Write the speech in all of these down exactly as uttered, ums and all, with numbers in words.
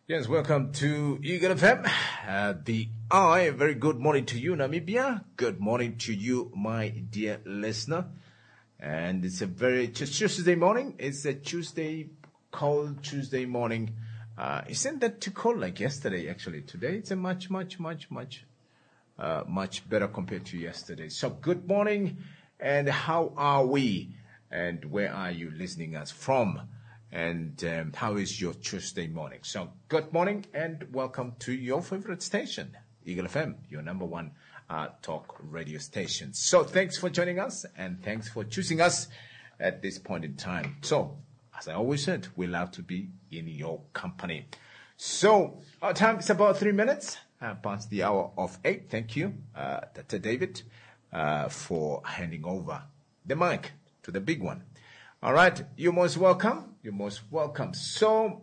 Yes, welcome to Eagle F M. Uh, the I, very good morning to you, Namibia. Good morning to you, my dear listener. And it's a very it's Tuesday morning. It's a Tuesday, cold Tuesday morning. Uh, isn't that too cold like yesterday, actually? Today, it's a much, much, much, much, uh, much better compared to yesterday. So good morning, and how are we? And where are you listening us from? And um, how is your Tuesday morning? So good morning and welcome to your favorite station, Eagle F M, your number one uh, talk radio station. So thanks for joining us and thanks for choosing us at this point in time. So, as I always said, we love to be in your company. So our time is about three minutes uh, past the hour of eight. Thank you, uh, Doctor David, uh, for handing over the mic to the big one. All right, you're most welcome. You're most welcome. So,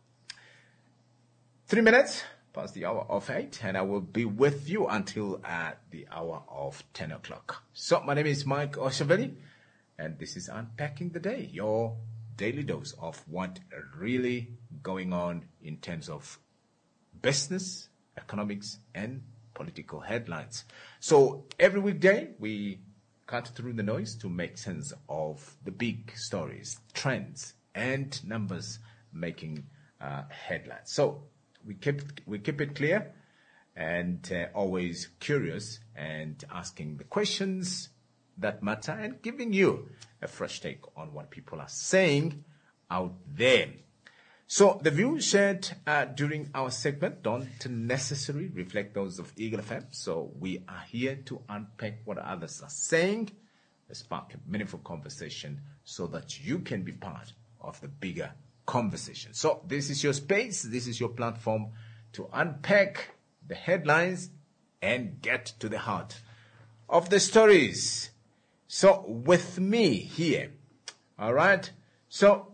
three minutes past the hour of eight, and I will be with you until at the hour of ten o'clock. So, my name is Mike Oshaveli, and this is Unpacking the Day, your daily dose of what really going on in terms of business, economics, and political headlines. So, every weekday, we cut through the noise to make sense of the big stories, trends, and numbers making uh, headlines. So we keep we keep it clear and uh, always curious and asking the questions that matter and giving you a fresh take on what people are saying out there. So the views shared uh, during our segment don't necessarily reflect those of Eagle F M. So we are here to unpack what others are saying, spark a meaningful conversation so that you can be part of the bigger conversation. So this is your space. This is your platform to unpack the headlines and get to the heart of the stories. So with me here, all right. So,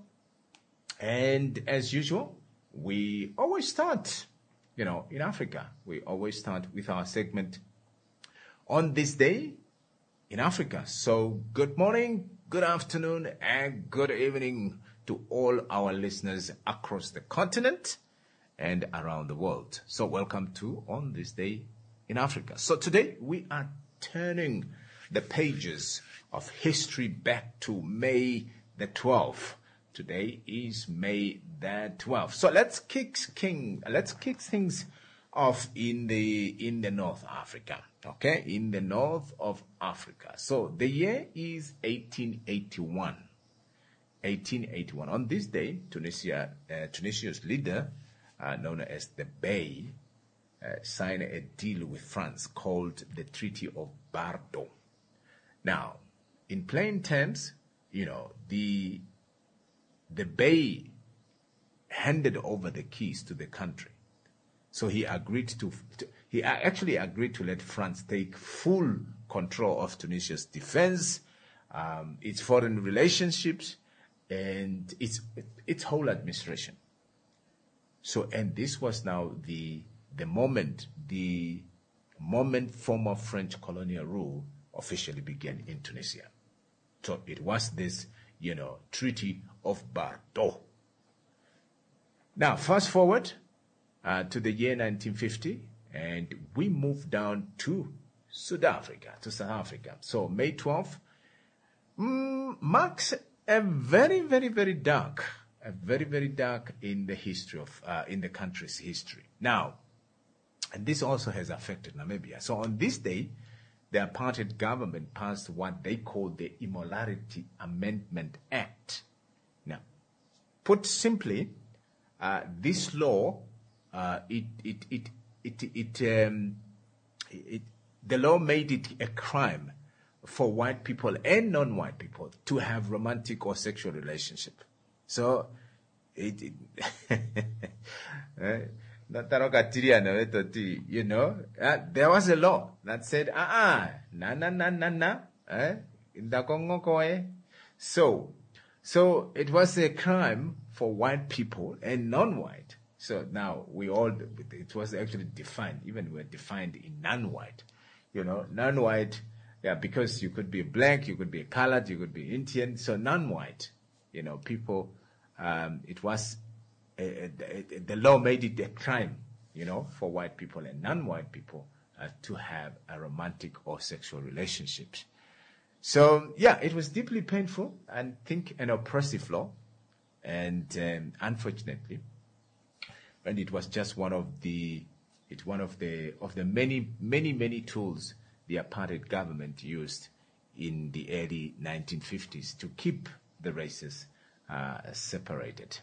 and as usual, we always start, you know, in Africa. We always start with our segment on this day in Africa. So good morning, good afternoon, and good evening to all our listeners across the continent and around the world. So welcome to On This Day in Africa. So today we are turning the pages of history back to May the twelfth. Today is May the twelfth. So let's kick king. Let's kick things off in the in the North Africa. Okay, in the north of Africa. So the year is eighteen eighty-one. eighteen eighty-one. On this day, Tunisia, uh, Tunisia's leader, uh, known as the Bey, uh, signed a deal with France called the Treaty of Bardo. Now, in plain terms, you know, the the Bey handed over the keys to the country. So he agreed to, to, he actually agreed to let France take full control of Tunisia's defense, um, its foreign relationships, and its, its whole administration. So, and this was now the, the moment, the moment former French colonial rule officially began in Tunisia. So it was this, you know, Treaty of Bardo. Now, fast forward uh, to the year nineteen fifty, and we move down to South Africa, to South Africa. So May twelfth mm, marks a very, very, very dark, a very, very dark in the history of, uh, in the country's history. Now, and this also has affected Namibia. So on this day, the apartheid government passed what they called the Immorality Amendment Act. Now, put simply, uh, this law, uh, it, it, it, it, it, um, it, the law made it a crime for white people and non-white people to have romantic or sexual relationship. So, it, it you know, uh, there was a law that said, ah, na, na, na, na, na, eh, so, so it was a crime for white people and non-white. So now we all, it was actually defined, even we were defined in non-white, you know, non-white, yeah, because you could be black, you could be colored, you could be Indian, so non-white, you know, people, um, it was uh, the, the law made it a crime, you know, for white people and non-white people uh, to have a romantic or sexual relationships. So, yeah, it was deeply painful and I think an oppressive law. And um, unfortunately, and it was just one of the, it's one of the of the many, many, many tools the apartheid government used in the early nineteen fifties to keep the races uh, separated.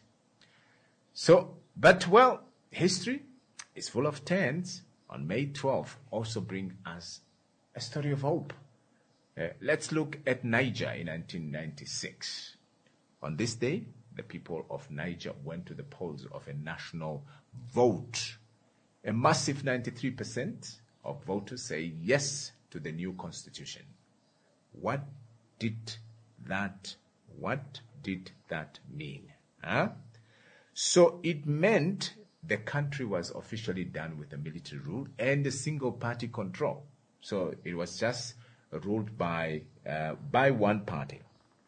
So, but well, history is full of turns. On May twelfth, also bring us a story of hope. Uh, let's look at Niger in nineteen ninety-six. On this day, the people of Niger went to the polls of a national vote. A massive ninety-three percent of voters say yes to the new constitution. What did that, what did that mean? Huh? So it meant the country was officially done with a military rule and a single party control. So it was just ruled by, uh, by one party.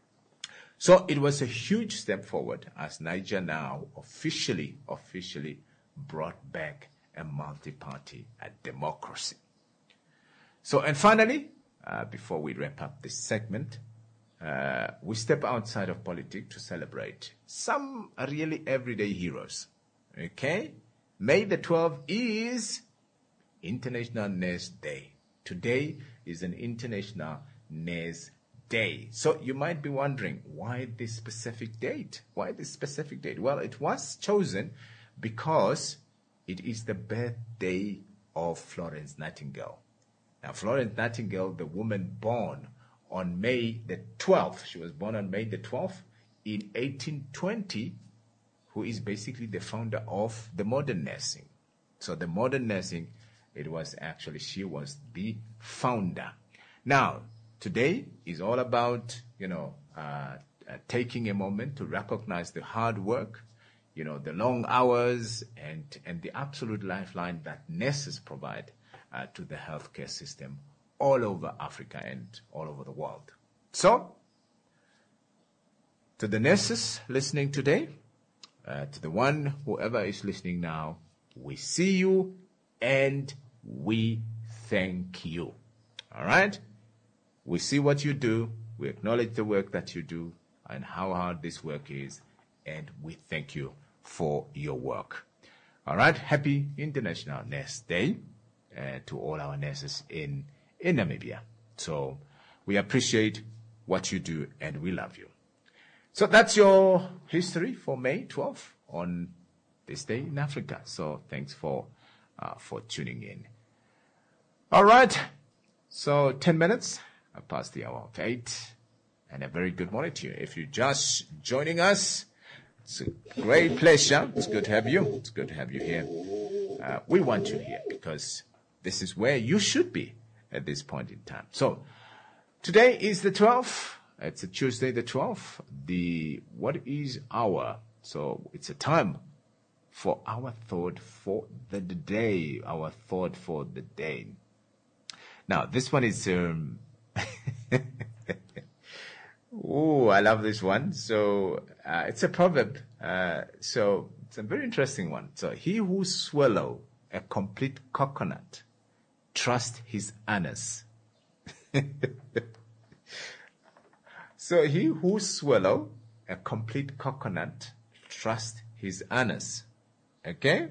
So it was a huge step forward as Niger now officially, officially brought back a multi-party a democracy. So, and finally, uh, before we wrap up this segment, uh, we step outside of politics to celebrate some really everyday heroes. Okay? May the twelfth is International Nurse Day. Today is an International Nurse Day. So you might be wondering, why this specific date? Why this specific date? Well, it was chosen because it is the birthday of Florence Nightingale. Now, Florence Nightingale, the woman born on May the twelfth, she was born on May the twelfth in eighteen twenty, who is basically the founder of the modern nursing. So the modern nursing, it was actually, she was the founder. Now, today is all about, you know, uh, uh, taking a moment to recognize the hard work, you know, the long hours and, and the absolute lifeline that nurses provide uh, to the healthcare system all over Africa and all over the world. So, to the nurses listening today, uh, to the one, whoever is listening now, we see you and we thank you. All right? We see what you do. We acknowledge the work that you do and how hard this work is. And we thank you for your work. All right. Happy International Nurse Day uh, to all our nurses in, in Namibia. So we appreciate what you do and we love you. So that's your history for May twelfth on this day in Africa. So thanks for, uh, for tuning in. All right. So ten minutes past the hour of eight, and a very good morning to you. If you're just joining us, it's a great pleasure. It's good to have you. It's good to have you here. Uh, we want you here because this is where you should be at this point in time. So today is the twelfth. It's a Tuesday, the twelfth. The what is our? So it's a time for our thought for the day. Our thought for the day. Now this one is. Um, Oh, I love this one. So uh, it's a proverb. Uh, so it's a very interesting one. So he who swallow a complete coconut trust his anus. So he who swallow a complete coconut trust his anus. Okay?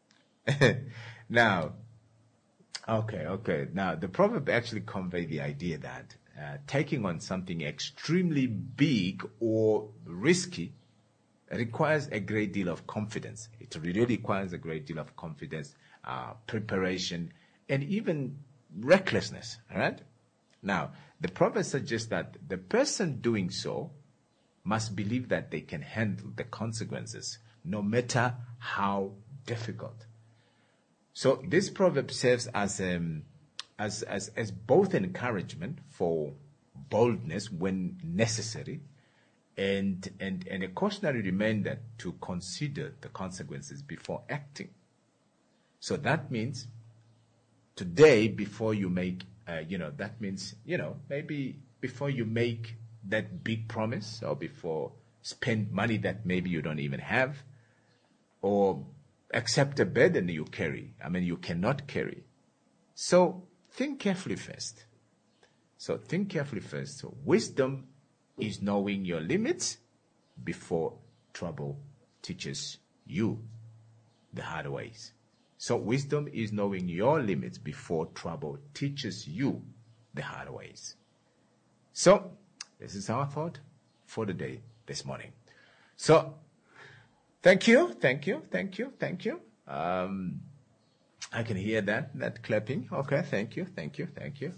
Now, okay, okay. Now, the proverb actually conveys the idea that uh, taking on something extremely big or risky requires a great deal of confidence. It really requires a great deal of confidence, uh, preparation, and even recklessness. All right? Now, the proverb suggests that the person doing so must believe that they can handle the consequences, no matter how difficult. So this proverb serves as um, as as as both an encouragement for boldness when necessary, and and and a cautionary reminder to consider the consequences before acting. So that means today, before you make, uh, you know, that means you know maybe before you make that big promise or before spend money that maybe you don't even have, or accept a burden you carry. I mean, you cannot carry. So think carefully first. So think carefully first. So wisdom is knowing your limits before trouble teaches you the hard ways. So wisdom is knowing your limits before trouble teaches you the hard ways. So this is our thought for the day this morning. So thank you, thank you, thank you, thank you. Um, I can hear that, that clapping. Okay, thank you, thank you, thank you.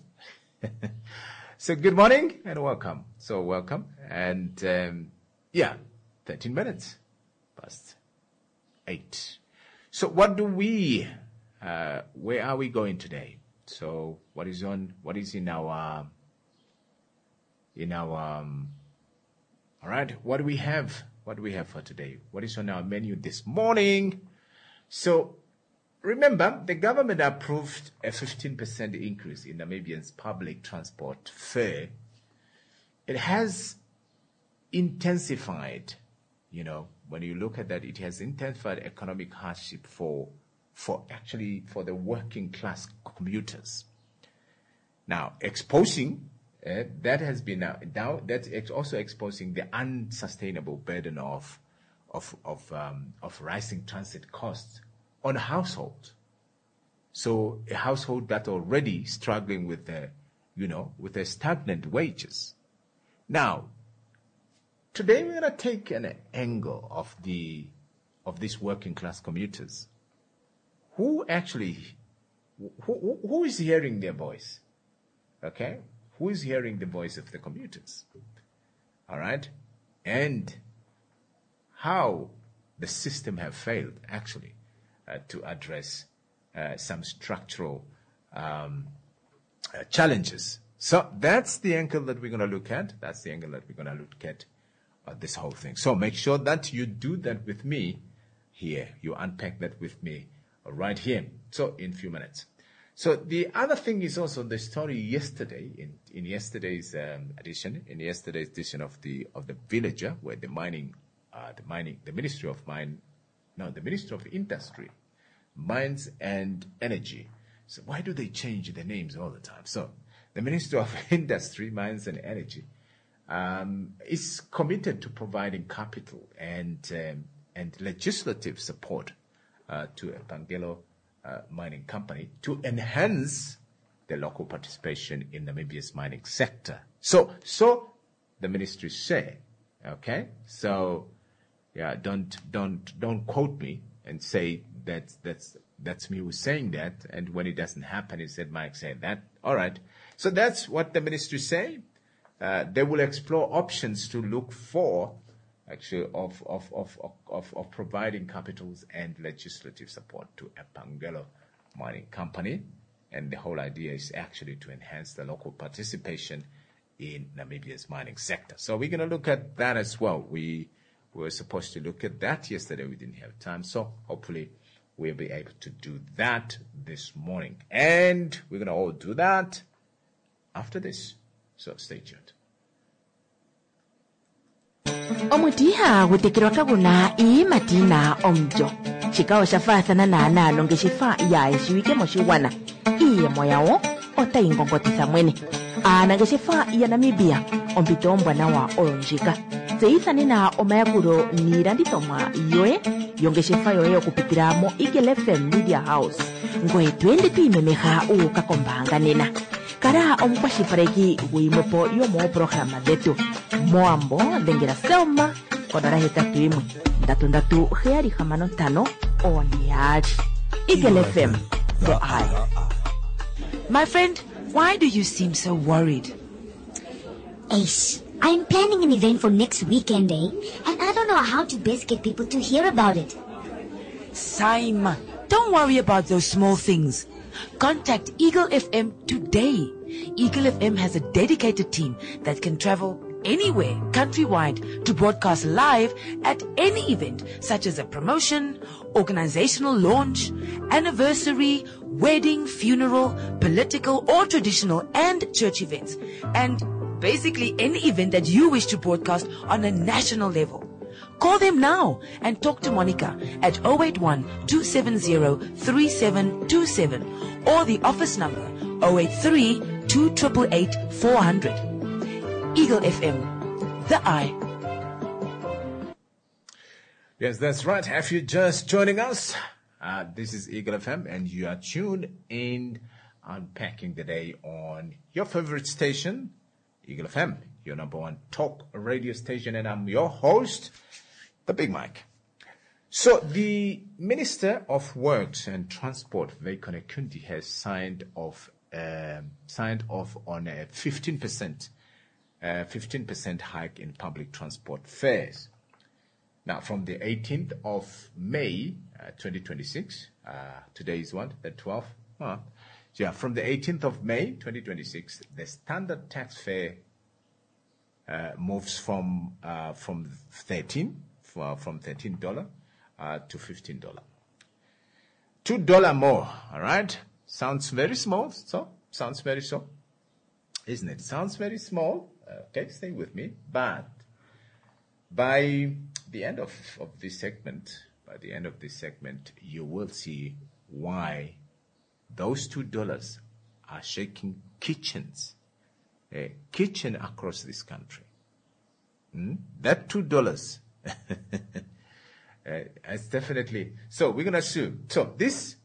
So good morning and welcome. So welcome. And um, yeah, thirteen minutes past eight. So what do we, uh, where are we going today? So what is on, what is in our, in our, um, all right, what do we have? What do we have for today? What is on our menu this morning? So remember, the government approved a fifteen percent increase in Namibians' public transport fare. It has intensified, you know, when you look at that, it has intensified economic hardship for, for actually for the working class commuters. Now, exposing, uh, that has been, uh, now that's ex- also exposing the unsustainable burden of, of, of, um, of rising transit costs on a household. So a household that already struggling with the, you know, with the stagnant wages. Now, today we're going to take an angle of the, of these working class commuters. Who actually, who, who is hearing their voice? Okay? Who is hearing the voice of the commuters? All right? And how the system have failed, actually, uh, to address uh, some structural um, uh, challenges. So that's the angle that we're going to look at. That's the angle that we're going to look at uh, this whole thing. So make sure that you do that with me here. You unpack that with me right here. So in a few minutes. So the other thing is also the story yesterday, in, in yesterday's um, edition, in yesterday's edition of the of the Villager, where the mining, uh, the mining, the Ministry of Mine, no, the Ministry of Industry, Mines and Energy. So why do they change the names all the time? So the Ministry of Industry, Mines and Energy um, is committed to providing capital and um, and legislative support uh, to Epangelo Uh, mining company to enhance the local participation in Namibia's mining sector. So, so the ministry say, okay. So, yeah, don't don't don't quote me and say that that's that's me who's saying that. And when it doesn't happen, he said Mike said that. All right. So that's what the ministry say. Uh, they will explore options to look for. Actually, of, of, of, of, of providing capitals and legislative support to Epangelo Mining Company. And the whole idea is actually to enhance the local participation in Namibia's mining sector. So we're going to look at that as well. We, we were supposed to look at that yesterday. We didn't have time. So hopefully we'll be able to do that this morning. And we're going to all do that after this. So stay tuned. Omutiha gutekirwa kabuna ii matina omjo. Chikao shafathana na nalo ngeshifa ya ishiwike moshiwana. Iye moyao ota ingongotisa mwene. Ana ngeshifa ya Namibia ompito mbwana wa oronjika. Zeithani na omayakuro niranditoma yoe yongeshifa yoe okupitira mo Eagle F M Media House. Ngoe twende tuimemeha uka kombanga nena. Kara omukwashifareki wimepo yomo programa detu. Moambo dengera selma kodara hetatu imwe ndatu ndatu heari hamano tano oniari Eagle F M the eye. My friend, why do you seem so worried? Ace, I'm planning an event for next weekend, eh? And I don't know how to best get people to hear about it. Saima, don't worry about those small things. Contact Eagle F M today. Eagle F M has a dedicated team that can travel anywhere countrywide to broadcast live at any event such as a promotion, organizational launch, anniversary, wedding, funeral, political or traditional and church events, and basically any event that you wish to broadcast on a national level. Call them now and talk to Monica at zero eight one, two seven zero, three seven two seven or the office number zero eight three, two eight eight, four hundred. Eagle F M, the eye. Yes, that's right. If you're just joining us, uh, this is Eagle F M, and you are tuned in Unpacking the Day on your favorite station, Eagle F M, your number one talk radio station, and I'm your host, the Big Mike. So the Minister of Works and Transport, Veikone Kundi, has signed off um, signed off on a fifteen percent uh, fifteen percent hike in public transport fares. Now, from the eighteenth of May, uh, twenty twenty-six, uh, today is what, the twelfth? Huh. Yeah, from the eighteenth of May, twenty twenty-six, the standard tax fare uh, moves from uh, from thirteen for, from thirteen dollars uh, to fifteen dollars. two dollars more, all right? Sounds very small, so sounds very small, isn't it? Sounds very small. Okay, stay with me. But by the end of, of this segment, by the end of this segment, you will see why those two dollars are shaking kitchens, a kitchen across this country. Mm? That two dollars, uh, it's definitely. So we're gonna assume. So this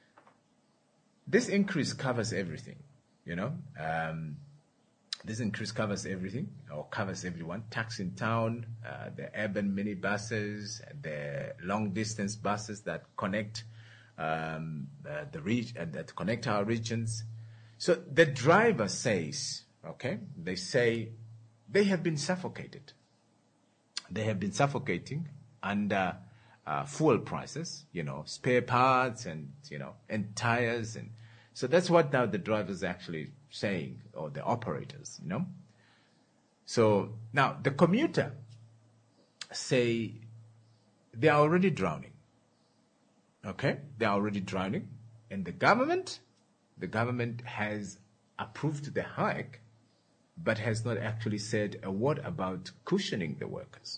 this increase covers everything, you know. Um, This increase covers everything, or covers everyone. Tax in town, uh, the urban minibuses, the long-distance buses that connect um, uh, the re- uh, that connect our regions. So the driver says, okay, they say they have been suffocated. They have been suffocating under uh, fuel prices, you know, spare parts and you know and tires, and so that's what now the drivers are actually saying, or the operators, you know. So now the commuter say they are already drowning. Okay, they are already drowning, and the government, the government has approved the hike, but has not actually said a word about cushioning the workers.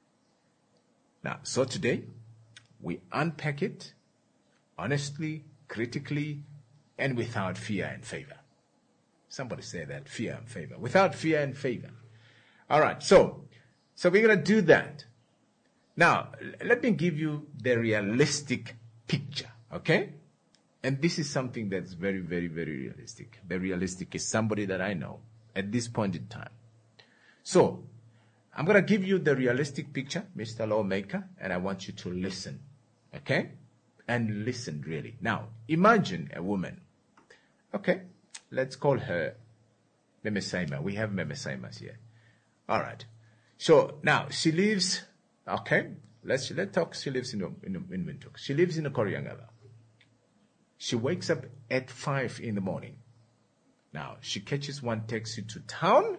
Now, so today we unpack it honestly, critically, and without fear and favor. Somebody say that, fear and favor. Without fear and favor. All right, so so we're going to do that. Now, let me give you the realistic picture, okay? And this is something that's very, very, very realistic. The realistic is somebody that I know at this point in time. So, I'm going to give you the realistic picture, Mister Lawmaker, and I want you to listen, okay? And listen, really. Now, imagine a woman. Okay, let's call her Meme Saima. We have Meme Saimas here. All right. So now she lives. Okay, let's let's talk. She lives in in in Windhoek. She lives in Koreangala. She wakes up at five in the morning. Now she catches one taxi to town,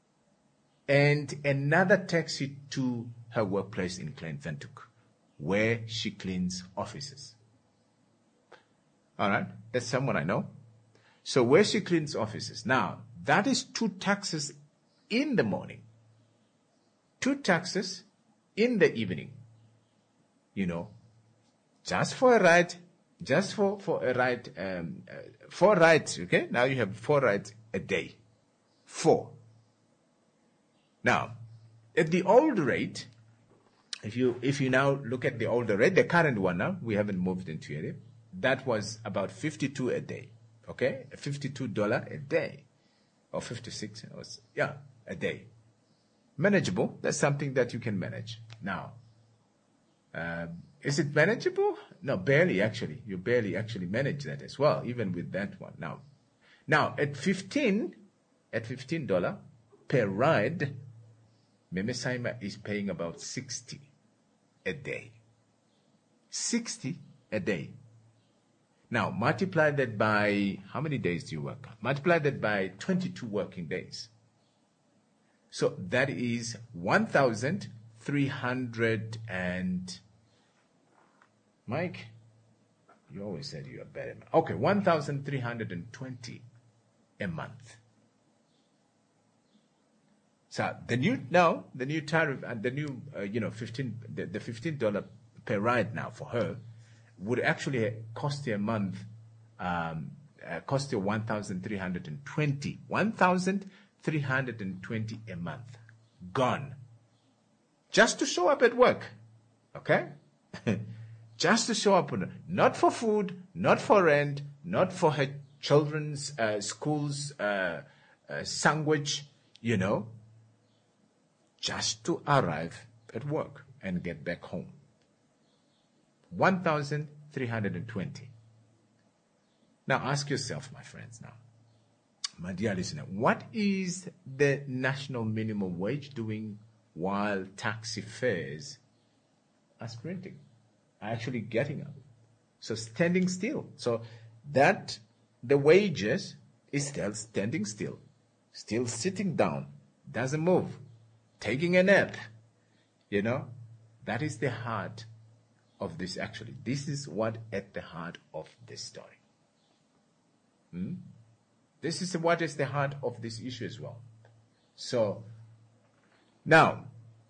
and another taxi to her workplace in Klein Windhoek, where she cleans offices. All right, that's someone I know. So where she cleans offices. Now, that is two taxes in the morning. Two taxes in the evening. You know, just for a ride, just for, for a ride, um, uh, four rides, okay? Now you have four rides a day. Four. Now, at the old rate, if you, if you now look at the older rate, the current one now, we haven't moved into it, that was about fifty-two a day. Okay, fifty-two dollars a day, or fifty-six, yeah, a day. Manageable. That's something that you can manage. Now, um, is it manageable? No, barely actually. You barely actually manage that as well, even with that one. Now, now at fifteen, at fifteen dollars per ride, Meme Saima is paying about sixty a day. Sixty a day. Now, multiply that by, how many days do you work? Multiply that by twenty-two working days. So that is one thousand three hundred and, Mike, you always said you are better. Okay, one thousand three hundred twenty a month. So the new now the new tariff and the new uh, you know fifteen the, the fifteen dollar per ride now for her would actually cost you a month um, uh, cost you one thousand three hundred and twenty one thousand three hundred and twenty a month gone just to show up at work, okay? Just to show up, not for food, not for rent, not for her children's uh, school's uh, uh, sandwich, you know, just to arrive at work and get back home. one thousand three hundred twenty. Now ask yourself, my friends, now, my dear listener, what is the national minimum wage doing while taxi fares are sprinting, are actually getting up? So standing still. So that the wages is still standing still, still sitting down, doesn't move, taking a nap. You know, that is the heart of this actually. This is what at the heart of this story. Hmm? This is what is the heart of this issue as well. So now,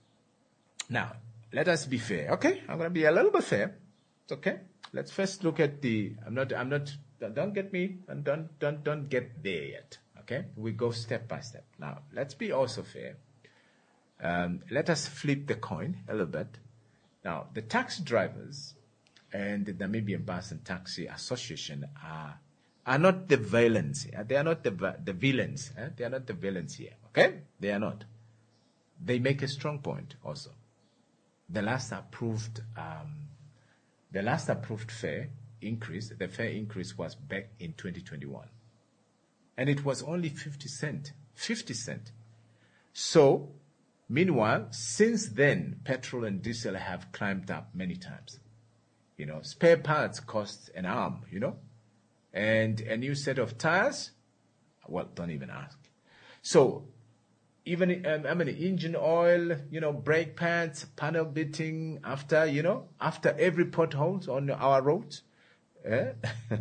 now let us be fair. Okay, I'm going to be a little bit fair. It's okay. Let's first look at the. I'm not. I'm not. Don't get me. And don't don't don't get there yet. Okay, we go step by step. Now let's be also fair. Um, let us flip the coin a little bit. Now the taxi drivers and the Namibian Bus and Taxi Association are. are not the villains. They are not the the villains. Eh? They are not the villains here. Okay? They are not. They make a strong point also. The last approved, um, the last approved fare increase, the fare increase was back in twenty twenty-one, and it was only fifty cent. Fifty cent. So, meanwhile, since then, petrol and diesel have climbed up many times. You know, spare parts cost an arm. You know. And a new set of tires? Well, don't even ask. So, even, um, I mean, engine oil, you know, brake pads, panel beating, after, you know, after every potholes on our roads. Eh?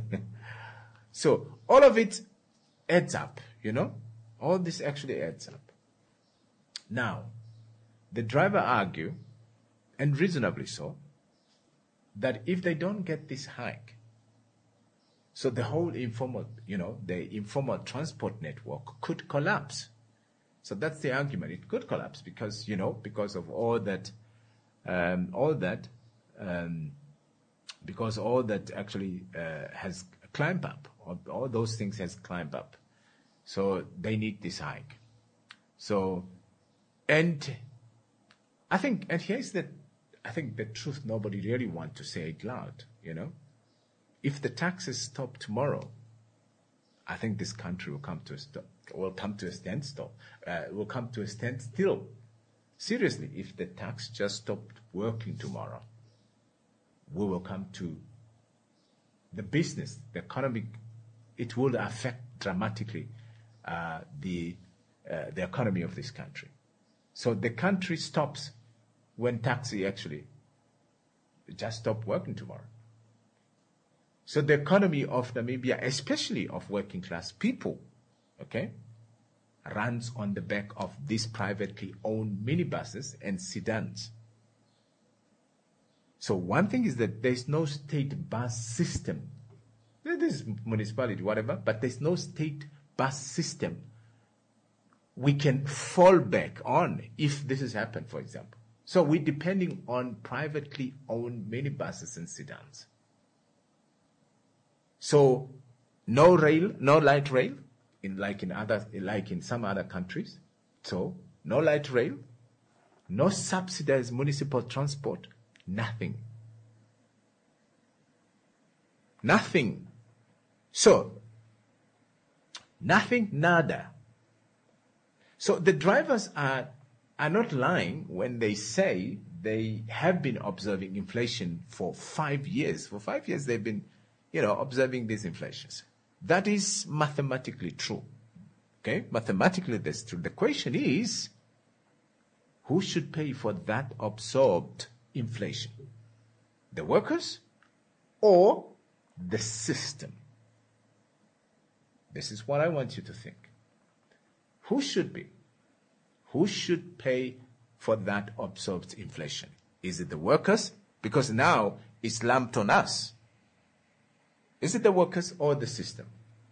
So, all of it adds up, you know. All this actually adds up. Now, the driver argue, and reasonably so, that if they don't get this hike, so the whole informal, you know, the informal transport network could collapse. So that's the argument. It could collapse because, you know, because of all that, um, all that, um, because all that actually uh, has climbed up, all, all those things has climbed up. So they need this hike. So, and I think, and here's the, I think the truth nobody really wants to say it loud, you know. If the taxes stop tomorrow, I think this country will come to a stop, will come to a standstill, uh, will come to a standstill. Seriously, if the tax just stopped working tomorrow, we will come to the business, the economic, it will affect dramatically uh, the uh, the economy of this country. So the country stops when taxi actually just stop working tomorrow. So the economy of Namibia, especially of working class people, okay, runs on the back of these privately owned minibuses and sedans. So one thing is that there's no state bus system. This is municipality, whatever, but there's no state bus system we can fall back on if this has happened, for example. So we're depending on privately owned minibuses and sedans. So, no rail, no light rail, in like in other, like in some other countries. So, no light rail, no subsidized municipal transport, nothing, nothing. So, nothing, nada. So the drivers are are not lying when they say they have been observing inflation for five years. For five years, they've been. You know, observing these inflations. That is mathematically true. Okay? Mathematically, that's true. The question is, who should pay for that absorbed inflation? The workers or the system? This is what I want you to think. Who should be? Who should pay for that absorbed inflation? Is it the workers? Because now it's lumped on us. Is it the workers or the system?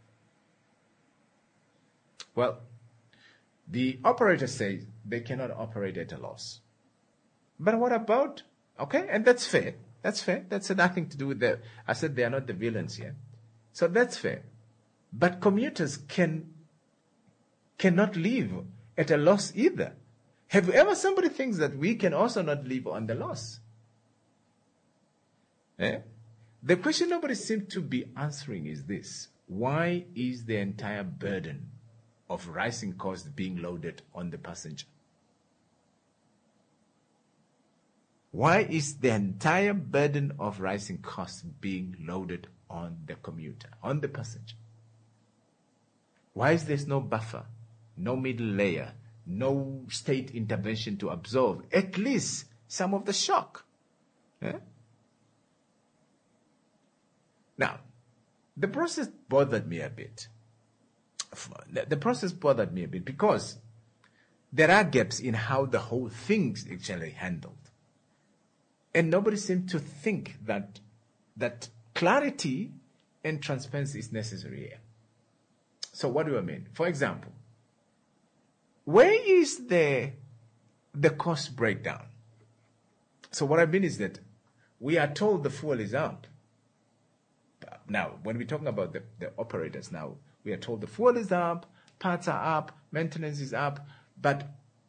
Well, the operator says they cannot operate at a loss. But what about, okay, and that's fair. That's fair. That's nothing to do with the, I said they are not the villains here. So that's fair. But commuters can, cannot live at a loss either. Have you ever somebody thinks that we can also not live on the loss? Eh? The question nobody seems to be answering is this. Why is the entire burden of rising costs being loaded on the passenger? Why is the entire burden of rising costs being loaded on the commuter, on the passenger? Why is there no buffer, no middle layer, no state intervention to absorb at least some of the shock? Eh? Now, the process bothered me a bit. The process bothered me a bit because there are gaps in how the whole thing's actually handled. And nobody seemed to think that that clarity and transparency is necessary here. So what do I mean? For example, where is the, the cost breakdown? So what I mean is that we are told the fuel is up. Now, when we're talking about the, the operators now, we are told the fuel is up, parts are up, maintenance is up, but,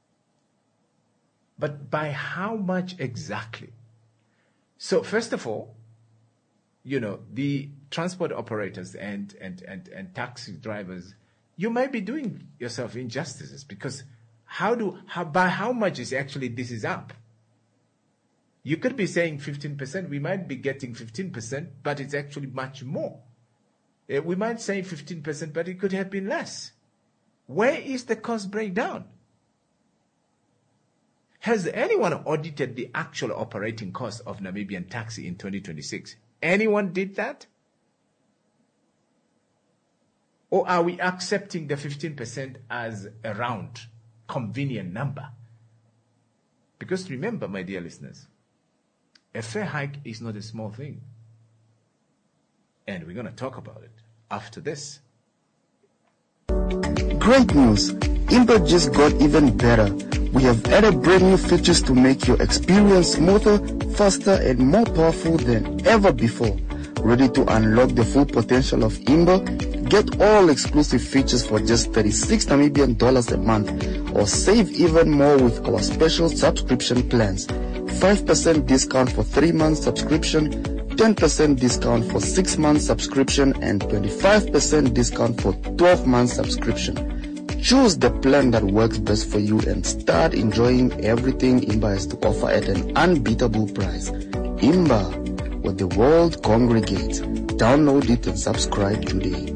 but by how much exactly? So first of all, you know, the transport operators and, and, and, and taxi drivers, you might be doing yourself injustices because how do, how, by how much is actually this is up? You could be saying fifteen percent, we might be getting fifteen percent, but it's actually much more. Uh, we might say fifteen percent, but it could have been less. Where is the cost breakdown? Has anyone audited the actual operating cost of Namibian taxi in twenty twenty-six? Anyone did that? Or are we accepting the fifteen percent as a round, convenient number? Because remember, my dear listeners, a fare hike is not a small thing. And we're going to talk about it after this. Great news! Imba just got even better. We have added brand new features to make your experience smoother, faster, and more powerful than ever before. Ready to unlock the full potential of Imba? Get all exclusive features for just thirty-six Namibian dollars a month, or save even more with our special subscription plans. five percent discount for three months subscription, ten percent discount for six months subscription, and twenty-five percent discount for twelve months subscription. Choose the plan that works best for you and start enjoying everything Imba has to offer at an unbeatable price. Imba, where the world congregates. Download it and subscribe today.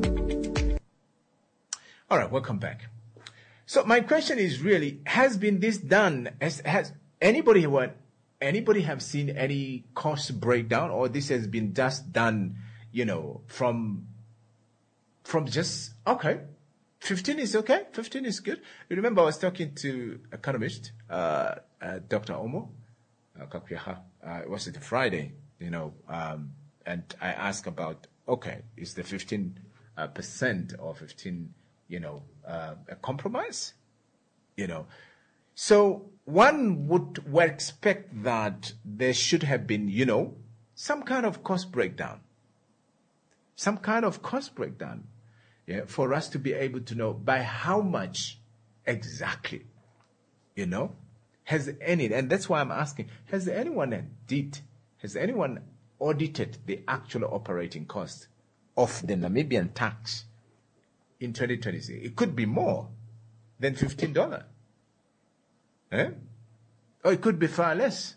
All right, welcome back. So my question is really, has been this done? Has, has anybody what anybody have seen any cost breakdown, or this has been just done, you know, from from just okay? fifteen is okay. fifteen is good. You remember I was talking to economist, uh, uh, Doctor Omo uh, Kakwiaha. Uh, was it Friday? You know, um, and I asked about, okay, is the fifteen uh, percent or fifteen, you know, uh, a compromise? You know, so one would well expect that there should have been, you know, some kind of cost breakdown, some kind of cost breakdown. Yeah, for us to be able to know by how much exactly, you know, has any, and that's why I'm asking, has anyone did, has anyone audited the actual operating cost of the Namibian tax in twenty twenty-six? It could be more than fifteen dollars. Eh? Or it could be far less.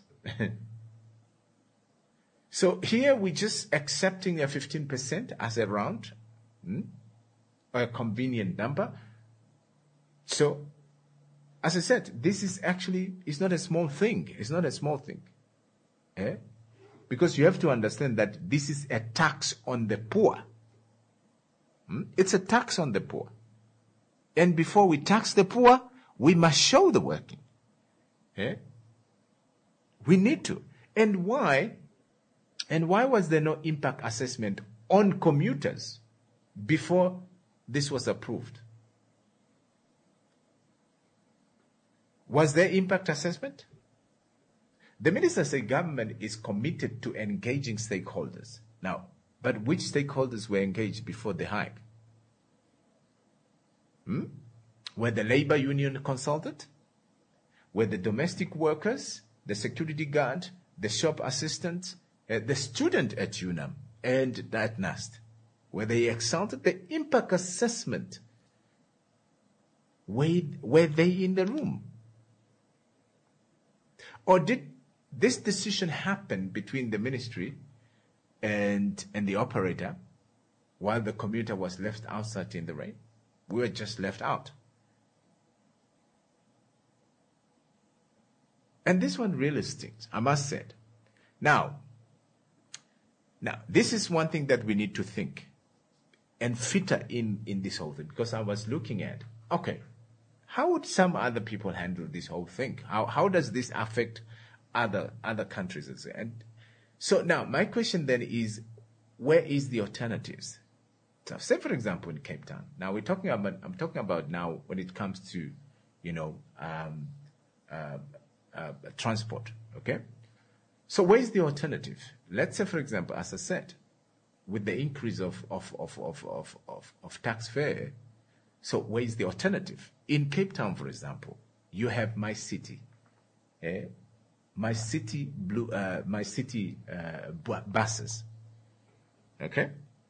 So here we're just accepting a fifteen percent as a round. Hmm? A convenient number. So, as I said, this is actually, it's not a small thing. It's not a small thing. Eh? Because you have to understand that this is a tax on the poor. Hmm? It's a tax on the poor. And before we tax the poor, We must show the working. Yeah? We need to. And why? And why was there no impact assessment on commuters before this was approved? Was there impact assessment? The minister said government is committed to engaging stakeholders. Now, but which stakeholders were engaged before the hike? Hmm? Were the labor union consulted? Were the domestic workers, the security guard, the shop assistant, uh, the student at U N A M, and at N A S T? Were they consulted? The impact assessment, were, were they in the room? Or did this decision happen between the ministry and, and the operator while the commuter was left outside in the rain? We were just left out. And this one really stinks, I must say. Now, now, this is one thing that we need to think and filter in, in this whole thing, because I was looking at, okay, how would some other people handle this whole thing? How, how does this affect other, other countries? And so now my question then is, where is the alternatives? So say, for example, in Cape Town. Now we're talking about, I'm talking about now when it comes to, you know, um, uh, uh, transport, okay? So where is the alternative? Let's say, for example, as I said, with the increase of, of, of, of, of, of, of tax fare, so where is the alternative? In Cape Town, for example, you have My City, eh? My City blue, uh, My City uh, buses, okay?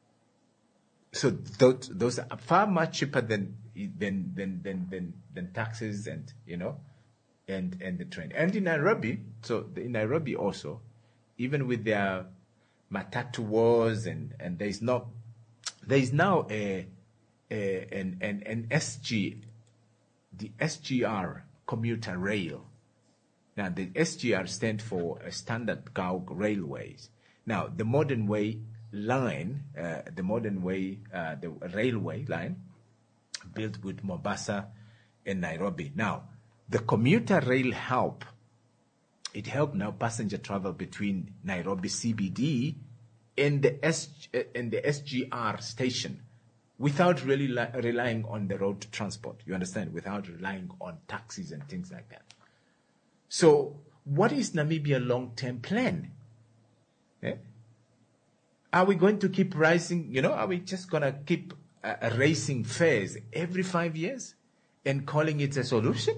So those, those are far much cheaper than than than than than, than taxis and you know, and and the train. And in Nairobi, so in Nairobi also, even with their matatu wars and and there is not, there is now a, a an an an S G, the S G R commuter rail. Now the S G R stands for a Standard Gauge Railways. Now the modern way line, uh, the modern way, uh, the railway line, built with Mombasa and Nairobi. Now, the commuter rail help, it helped now passenger travel between Nairobi C B D and the S, uh, and the S G R station without really li- relying on the road transport. You understand? Without relying on taxis and things like that. So, what is Namibia long-term plan? Eh? Are we going to keep rising? You know, are we just going to keep uh, raising fares every five years and calling it a solution?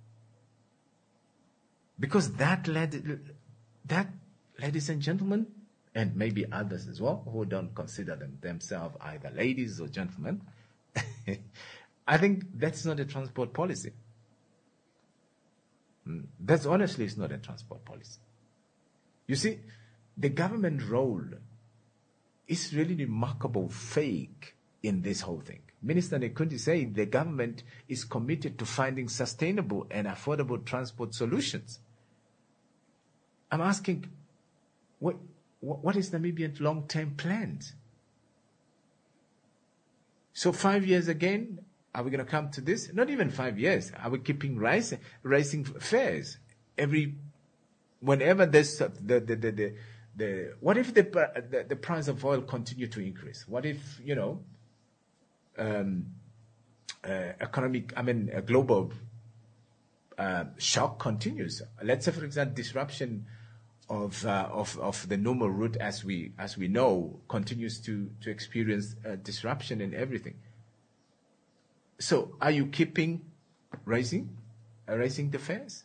Because that, led, that, ladies and gentlemen, and maybe others as well, who don't consider them themselves either ladies or gentlemen, I think that's not a transport policy. That's honestly, it's not a transport policy. You see, the government role is really remarkable fake in this whole thing. Minister Nekundi said the government is committed to finding sustainable and affordable transport solutions. I'm asking, what, what is Namibia's long-term plans? So five years again, are we going to come to this? Not even five years. Are we keeping rising, rising fares every, whenever there's the, the, the, the The, what if the, the the price of oil continue to increase? What if, you know, um, uh, economic, I mean, a global uh, shock continues? Let's say, for example, disruption of uh, of of the normal route as we as we know continues to to experience uh, disruption in everything. So, are you keeping raising, uh, raising the fares?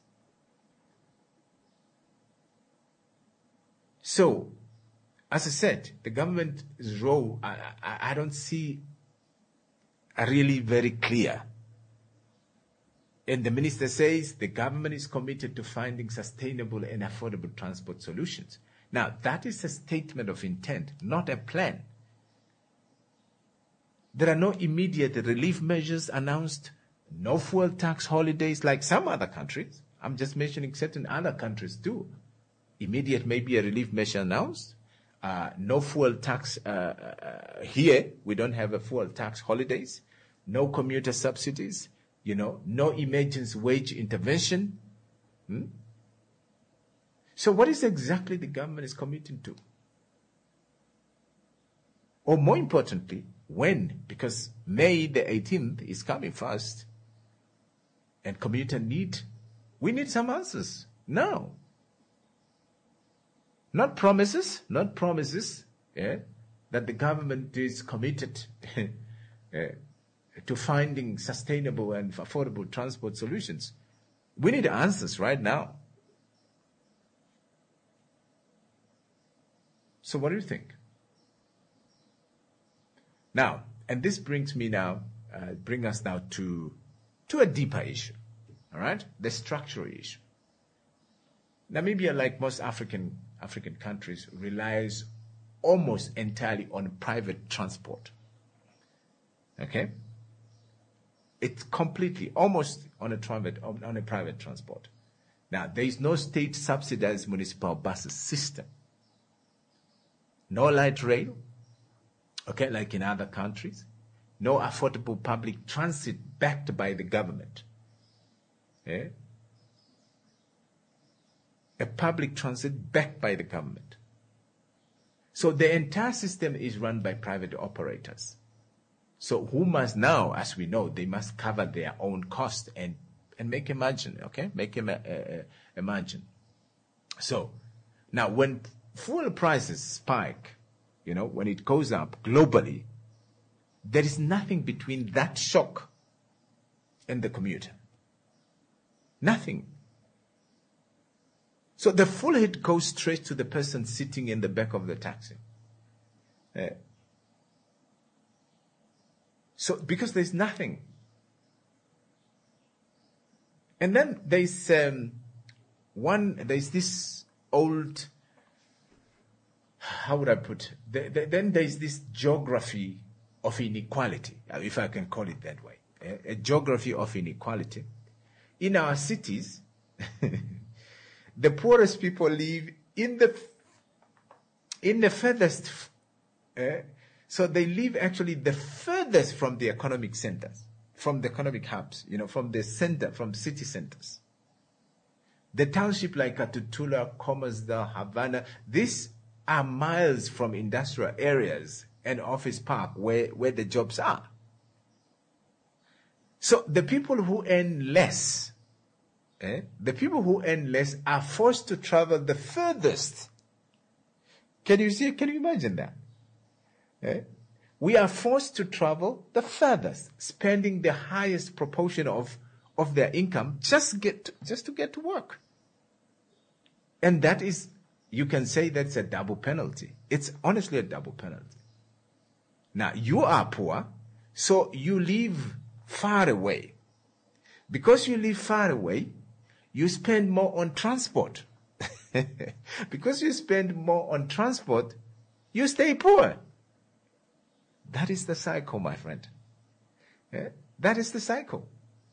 So, as I said, the government's role, I, I, I don't see a really very clear. And the minister says the government is committed to finding sustainable and affordable transport solutions. Now, that is a statement of intent, not a plan. There are no immediate relief measures announced, no fuel tax holidays like some other countries. I'm just mentioning certain other countries too. Immediate maybe a relief measure announced. Uh, no fuel tax uh, uh, here. We don't have a fuel tax holidays. No commuter subsidies. you know, no emergency wage intervention. Hmm? So what is exactly the government is committing to? Or more importantly, when? Because May the eighteenth is coming fast. And commuter need, we need some answers now. Not promises, not promises, yeah, that the government is committed uh, to finding sustainable and affordable transport solutions. We need answers right now. So what do you think? Now, and this brings me now, uh, bring us now to, to a deeper issue, all right? The structural issue. Namibia, like most African African countries, relies almost entirely on private transport. Okay? It's completely, almost on a private, on a private transport. Now, there is no state-subsidized municipal buses system. No light rail, okay, like in other countries. No affordable public transit backed by the government. Okay? A public transit backed by the government. So the entire system is run by private operators. So who must now, as we know, they must cover their own cost and, and make a margin, okay? Make a, a, a margin. So now when fuel prices spike, you know, when it goes up globally, there is nothing between that shock and the commuter. Nothing. So the full hit goes straight to the person sitting in the back of the taxi. Uh, so because there's nothing. And then there's um, one, there's this old, how would I put it? The, the, then there's this geography of inequality, if I can call it that way. A, a geography of inequality. In our cities, the poorest people live in the in the furthest, uh, so they live actually the furthest from the economic centers, from the economic hubs, you know, from the center, from city centers. The township like Katutura, Commersdale, Havana, these are miles from industrial areas and office park where, where the jobs are. So the people who earn less, eh, the people who earn less are forced to travel the furthest. Can you see? Can you imagine that? Eh? We are forced to travel the furthest, spending the highest proportion of, of their income just get to, just to get to work. And that is, you can say that's a double penalty. It's honestly a double penalty. Now, you are poor, so you live far away. Because you live far away, you spend more on transport. Because you spend more on transport, you stay poor. That is the cycle, my friend. Yeah? That is the cycle.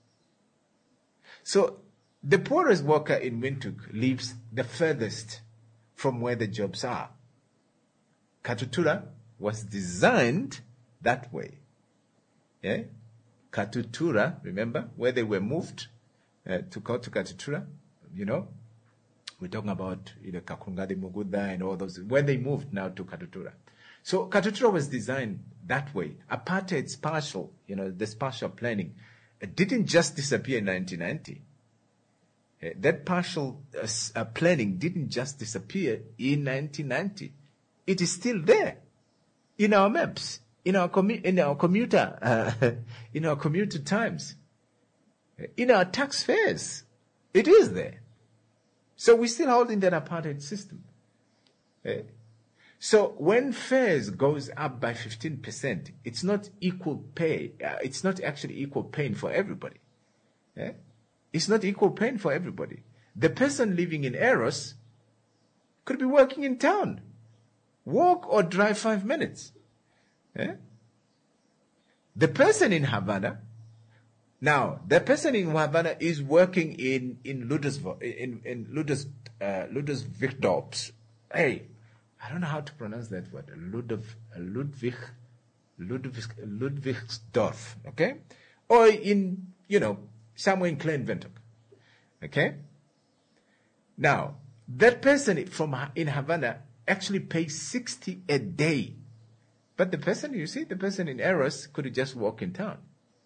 So, the poorest worker in Windhoek lives the furthest from where the jobs are. Katutura was designed that way. Yeah? Katutura, remember, where they were moved uh, to go to Katutura, you know, we're talking about, you know, Kakungadi Muguda and all those, where they moved now to Katutura. So Katutura was designed that way. Apartheid spatial, you know, the spatial planning, it didn't just disappear in nineteen ninety. Uh, that partial uh, uh, planning didn't just disappear in nineteen ninety. It is still there in our maps, in our commu- in our commuter, uh, in our commuter times, in our tax fares. It is there. So we're still holding that apartheid system. Uh, so when fares goes up by fifteen percent, it's not equal pay. Uh, it's not actually equal pain for everybody. Uh, it's not equal pain for everybody. The person living in Eros could be working in town. Walk or drive five minutes. Eh? The person in Havana, now the person in Havana is working in in Ludwig in in Ludwig uh, Ludwigsdorp. Hey, I don't know how to pronounce that word. Ludwig Ludwig Ludwig Ludwigsdorf. Okay, or in, you know, somewhere in Klein Windhoek. Okay? Now, that person from in Havana actually pays sixty a day. But the person, you see, the person in Eros could just walk in town.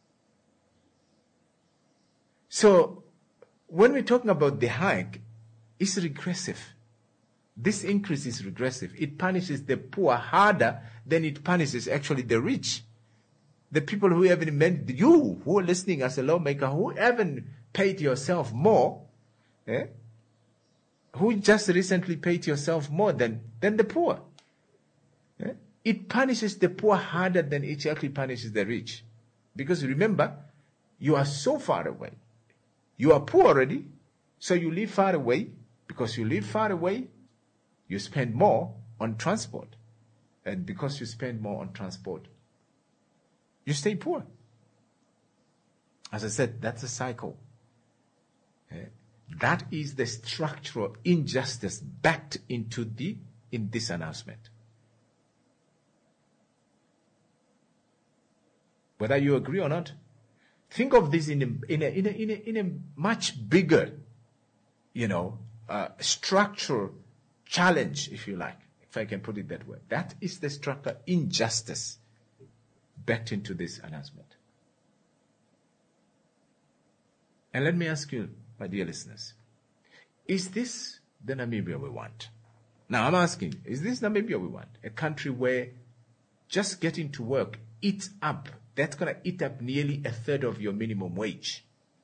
So, when we're talking about the hike, it's regressive. This increase is regressive. It punishes the poor harder than it punishes actually the rich. The people who haven't meant, you who are listening as a lawmaker, who haven't paid yourself more, eh? Who just recently paid yourself more than, than the poor. Eh? It punishes the poor harder than it actually punishes the rich. Because remember, you are so far away. You are poor already, so you live far away. Because you live far away, you spend more on transport. And because you spend more on transport, you stay poor. As I said, that's a cycle. Eh? That is the structural injustice backed into the in this announcement. Whether you agree or not, think of this in a, in a, in a, in a, in a much bigger, you know, uh, structural challenge, if you like, if I can put it that way. That is the structural injustice backed into this announcement. And let me ask you, my dear listeners, is this the Namibia we want? Now I'm asking, is this Namibia we want? A country where just getting to work eats up, that's going to eat up nearly a third of your minimum wage.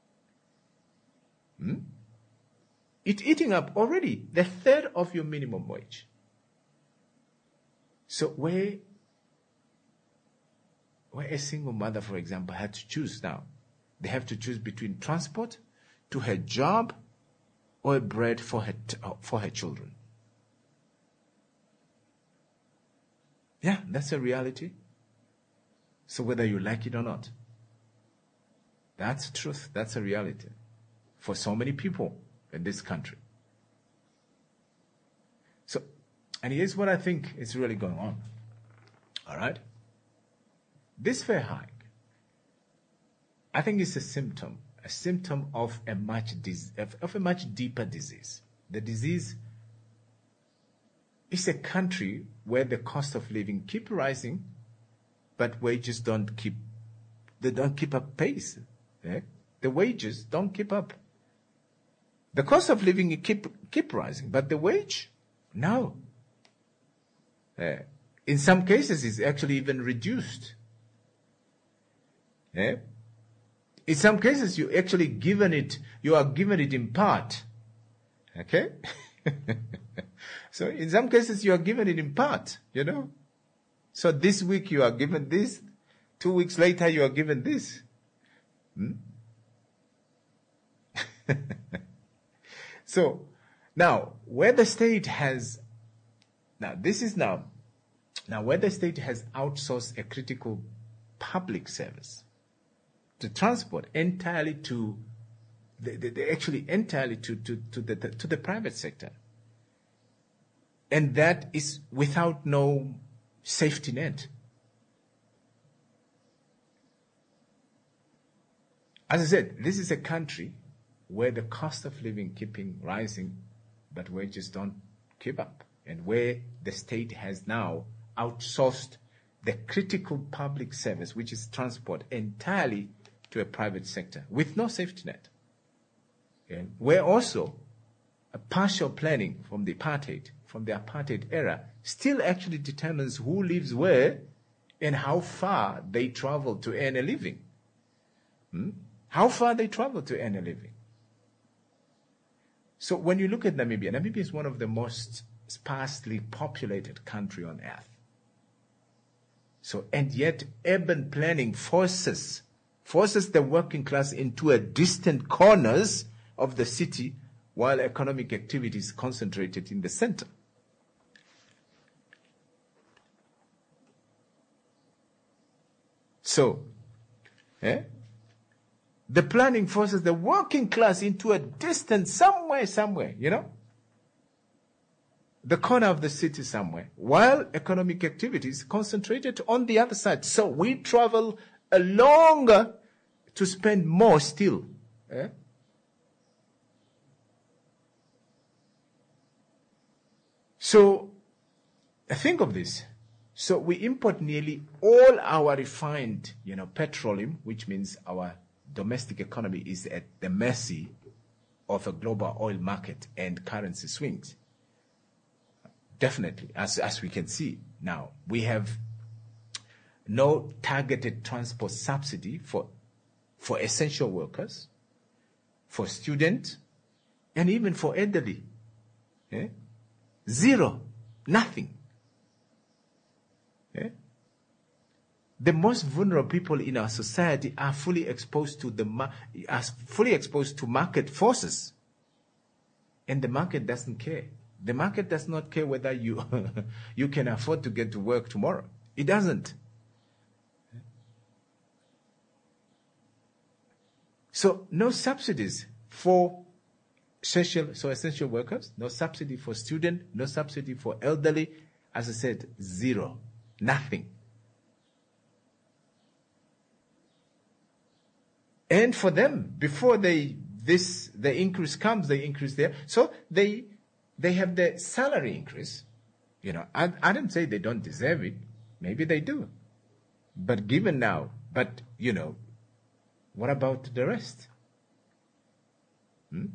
Hmm? It's eating up already the third of your minimum wage. So where, where a single mother, for example, had to choose now, they have to choose between transport to her job or bread for her, t- for her children. Yeah, that's a reality. So whether you like it or not, that's truth. That's a reality for so many people in this country. So, and here's what I think is really going on. All right? This fare hike, I think it's a symptom, a symptom of a much dis- of a much deeper disease. The disease is a country where the cost of living keep rising, but wages don't keep, they don't keep up pace. Eh? The wages don't keep up. The cost of living keep keep rising, but the wage, no. Uh, in some cases, it's actually even reduced. Eh? In some cases, you actually given it, you are given it in part. Okay? So in some cases, you are given it in part, you know. So this week you are given this, two weeks later you are given this. Hmm? So now, where the state has, now this is now, now where the state has outsourced a critical public service to transport entirely to, the, the, the actually entirely to, to, to, the, the, to the private sector. And that is without no safety net. As I said, this is a country where the cost of living keeping rising, but wages don't keep up, and where the state has now outsourced the critical public service, which is transport, entirely to a private sector with no safety net. And where also a partial planning from the apartheid, from the apartheid era, still actually determines who lives where and how far they travel to earn a living. Hmm? How far they travel to earn a living. So when you look at Namibia, Namibia is one of the most sparsely populated country on earth. So, and yet urban planning forces, forces the working class into a distant corners of the city while economic activity is concentrated in the center. So, eh, the planning forces the working class into a distant somewhere, somewhere, you know, the corner of the city somewhere, while economic activity is concentrated on the other side. So we travel a longer to spend more still. Eh? So, think of this. So we import nearly all our refined, you know, petroleum, which means our domestic economy is at the mercy of a global oil market and currency swings. Definitely, as, as we can see now, we have no targeted transport subsidy for, for essential workers, for students, and even for elderly. Eh? Zero, nothing. Eh? The most vulnerable people in our society are fully exposed to the ma- are fully exposed to market forces, and the market doesn't care. The market does not care whether you you can afford to get to work tomorrow. It doesn't. So no subsidies for essential, so essential workers, no subsidy for students, no subsidy for elderly. As I said, zero, nothing. And for them, before they this the increase comes, they increase there. So they they have the salary increase. You know, I I didn't say they don't deserve it. Maybe they do. But given now, but you know, what about the rest? Hmm?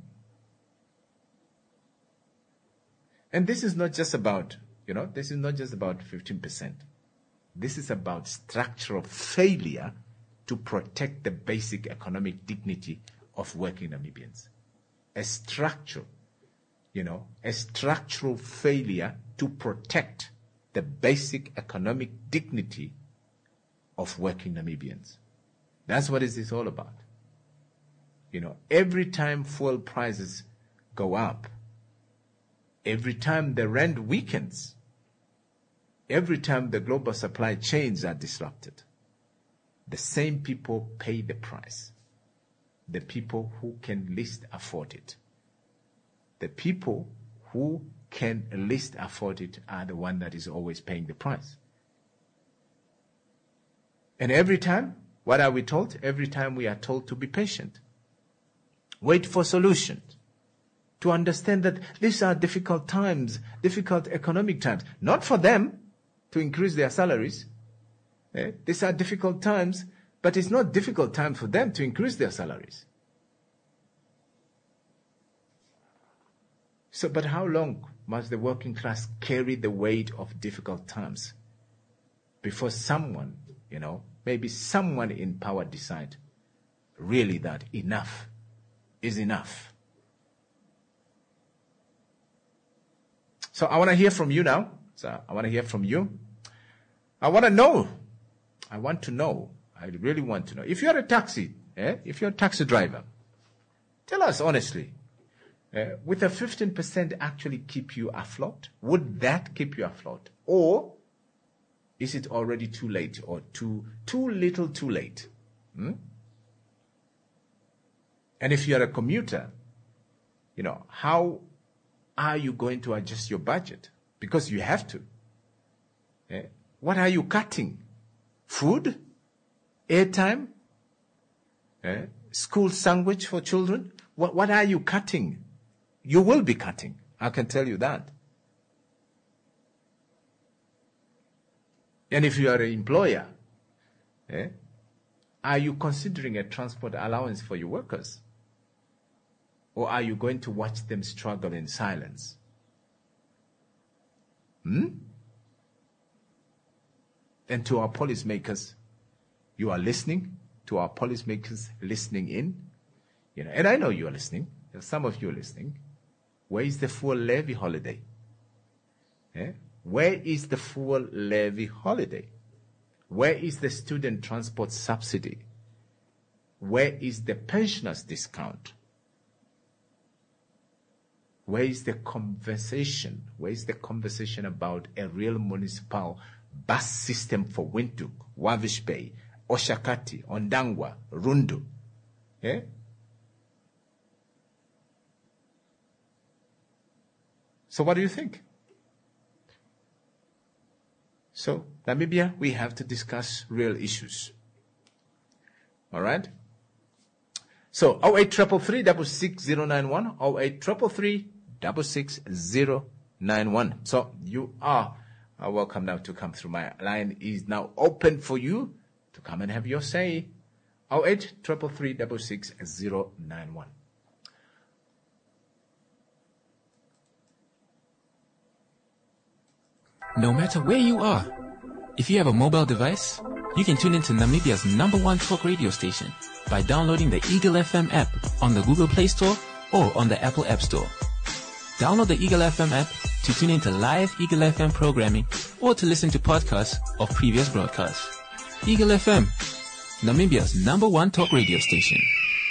And this is not just about, you know, this is not just about fifteen percent. This is about structural failure to protect the basic economic dignity of working Namibians. A structural, you know, a structural failure to protect the basic economic dignity of working Namibians. That's what this is all about. You know, every time fuel prices go up, every time the rand weakens, every time the global supply chains are disrupted, the same people pay the price. The people who can least afford it. The people who can least afford it are the one that is always paying the price. And every time, what are we told? Every time we are told to be patient. Wait for solutions. To understand that these are difficult times, difficult economic times. Not for them to increase their salaries. Eh? These are difficult times, but it's not difficult time for them to increase their salaries. So, but how long must the working class carry the weight of difficult times before someone, you know, maybe someone in power decide really that enough is enough? So I want to hear from you now. So I want to hear from you. I want to know. I want to know. I really want to know. If you're a taxi, eh, if you're a taxi driver, tell us honestly, uh, would a fifteen percent actually keep you afloat? Would that keep you afloat? Or is it already too late or too, too little too late? Hmm? And if you're a commuter, you know, how are you going to adjust your budget? Because you have to. Eh? What are you cutting? Food? Airtime? Eh? School sandwich for children? What, what are you cutting? You will be cutting. I can tell you that. And if you are an employer, eh, are you considering a transport allowance for your workers? Or are you going to watch them struggle in silence? Hmm? And to our policymakers, you are listening, to our policymakers listening in, you know, and I know you are listening. Some of you are listening. Where is the fuel levy holiday? Eh? Where is the fuel levy holiday? Where is the student transport subsidy? Where is the pensioners discount? Where is the conversation? Where is the conversation about a real municipal bus system for Windhoek, Wavish Bay, Oshakati, Ondangwa, Rundu? Eh? So what do you think? So, Namibia, we have to discuss real issues. All right? So oh eight triple three double six zero nine one, oh eight triple three double six zero nine one. So you are uh, welcome now to come through. My line is now open for you to come and have your say. oh eight triple three double six zero nine one. No matter where you are, if you have a mobile device, you can tune into Namibia's number one talk radio station by downloading the Eagle F M app on the Google Play Store or on the Apple App Store. Download the Eagle F M app to tune into live Eagle F M programming or to listen to podcasts of previous broadcasts. Eagle F M, Namibia's number one talk radio station.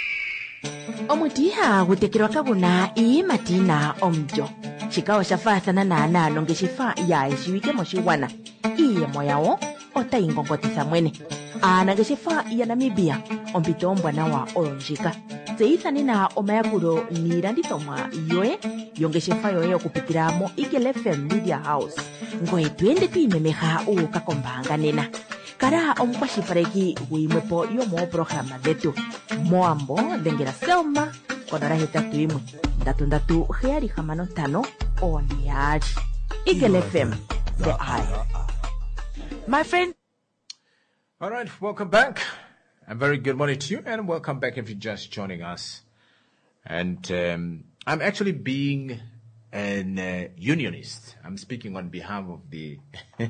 Omutiha gutekirwa kaguna i matina omjo. Chikao shafathana na nalo ngeshifa ya ishiwike moshiwana. Iye moyao ota ingongotisa mwene. Ana ngeshifa ya Namibia ompito mbwana wa olonjika. Zeithani na omayakuro nirandithomwa yoe yongeshifa yoe okupitira mo Eagle F M Media House. Ngoe twende tuimemeha ukakombanga nena. Kara omkwashipareki huimwepo yomo programa dhetu. Moambo dengera Selma kodara hetatu imwe. Ndatu ndatu heari hamano tano oniari. Eagle F M, the eye. My friend. All right, welcome back. A very good morning to you, and welcome back if you're just joining us. And um, I'm actually being an uh, unionist. I'm speaking on behalf of the.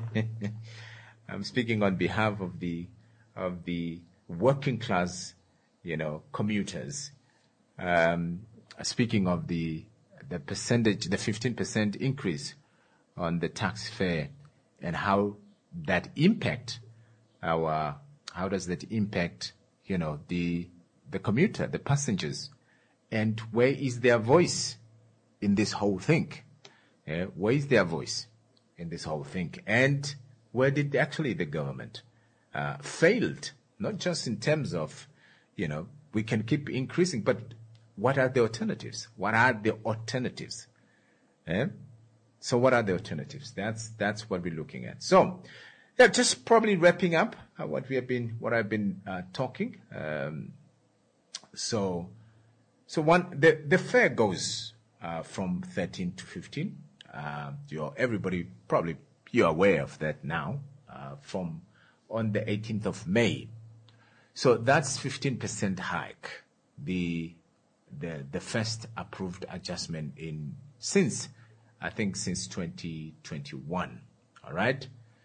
I'm speaking on behalf of the of the working class, you know, commuters. Um, speaking of the the percentage, the fifteen percent increase on the tax fare, and how that impact our how does that impact, you know, the the commuter, the passengers, and where is their voice in this whole thing? Yeah, where is their voice in this whole thing? And where did actually the government uh, failed? Not just in terms of, you know, we can keep increasing, but what are the alternatives? What are the alternatives? Eh? So what are the alternatives? That's that's what we're looking at. So, yeah, just probably wrapping up uh, what we have been, what I've been uh, talking. Um, so, so one the the fare goes uh, from thirteen to fifteen. Uh, you're everybody probably you're aware of that now. Uh, from on the eighteenth of May. So that's fifteen percent hike. The the the first approved adjustment in since I think since twenty twenty-one. All right.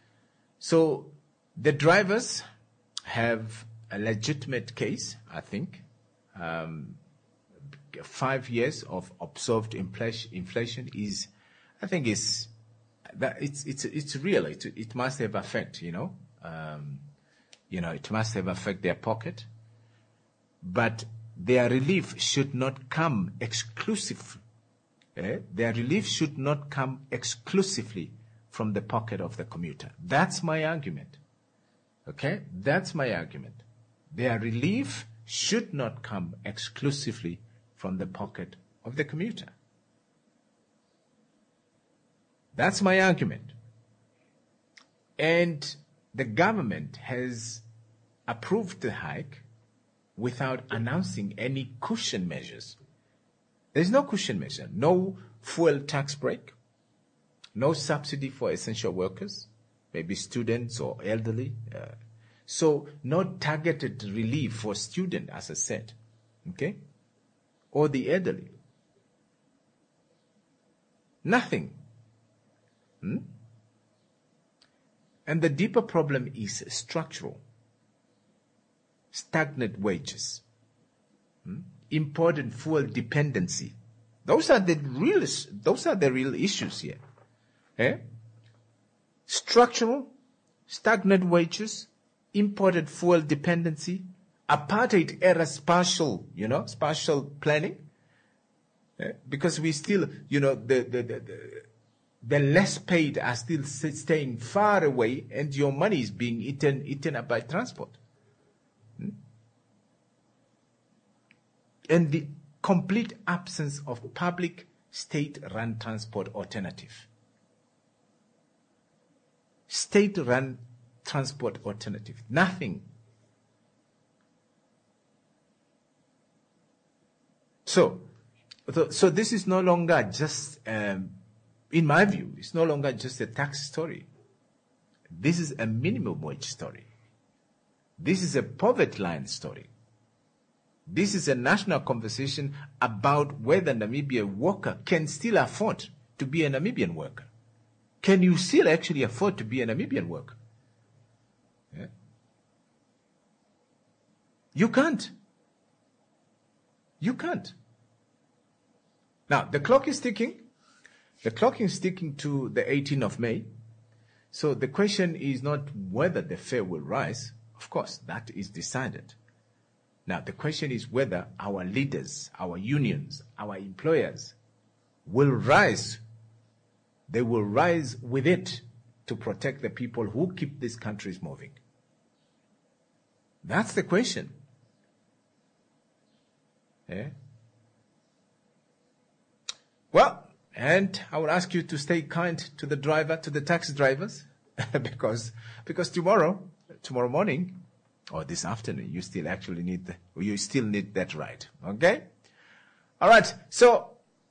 So the drivers have a legitimate case, I think. Um, five years of observed inflation is, I think, is that it's it's it's real. It it must have affect, you know. Um, you know, it must have affect their pocket. But their relief should not come exclusive. Eh? Their relief should not come exclusively from the pocket of the commuter. That's my argument. Okay? That's my argument. Their relief should not come exclusively from the pocket of the commuter. That's my argument. And the government has approved the hike without announcing any cushion measures. There's no cushion measure, no fuel tax break, no subsidy for essential workers, maybe students or elderly. Uh, so no targeted relief for students, as I said, okay, or the elderly. Nothing. Hmm? And the deeper problem is structural. Stagnant wages, hmm? Imported fuel dependency. Those are the real. Those are the real issues here. Eh? Structural, stagnant wages, imported fuel dependency, apartheid era spatial, you know, spatial planning. Eh? Because we still, you know, the the the. the The less paid are still staying far away, and your money is being eaten eaten up by transport. Hmm? And the complete absence of public state-run transport alternative. State-run transport alternative. Nothing. So, so, so this is no longer just, um, in my view, it's no longer just a tax story. This is a minimum wage story. This is a poverty line story. This is a national conversation about whether Namibia worker can still afford to be a Namibian worker. Can you still actually afford to be a Namibian worker? Yeah. You can't. You can't. Now, the clock is ticking. The clock is ticking to the eighteenth of May. So the question is not whether the fare will rise. Of course, that is decided. Now, the question is whether our leaders, our unions, our employers will rise. They will rise with it to protect the people who keep these countries moving. That's the question. Yeah. Well, and I will ask you to stay kind to the driver, to the taxi drivers, because because tomorrow, tomorrow morning, or this afternoon, you still actually need the, you still need that ride. Okay? All right. So,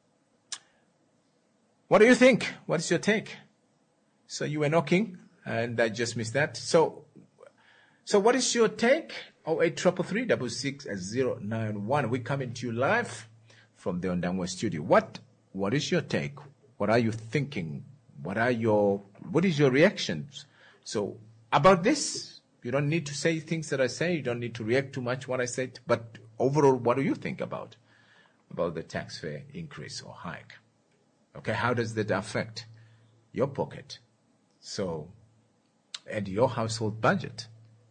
what do you think? What is your take? So you were knocking, and I just missed that. So, so what is your take? Oh eight triple three double six zero nine one. We're coming to you live from the Ondangwa studio. What what is your take? What are you thinking? What are your what is your reactions? So about this, you don't need to say things that I say. You don't need to react too much what I said. But overall, what do you think about about the tax fare increase or hike? Okay, how does that affect your pocket? So, and your household budget.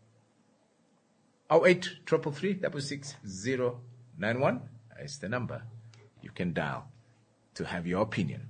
oh eight triple three double six zero nine one is the number you can dial to have your opinion.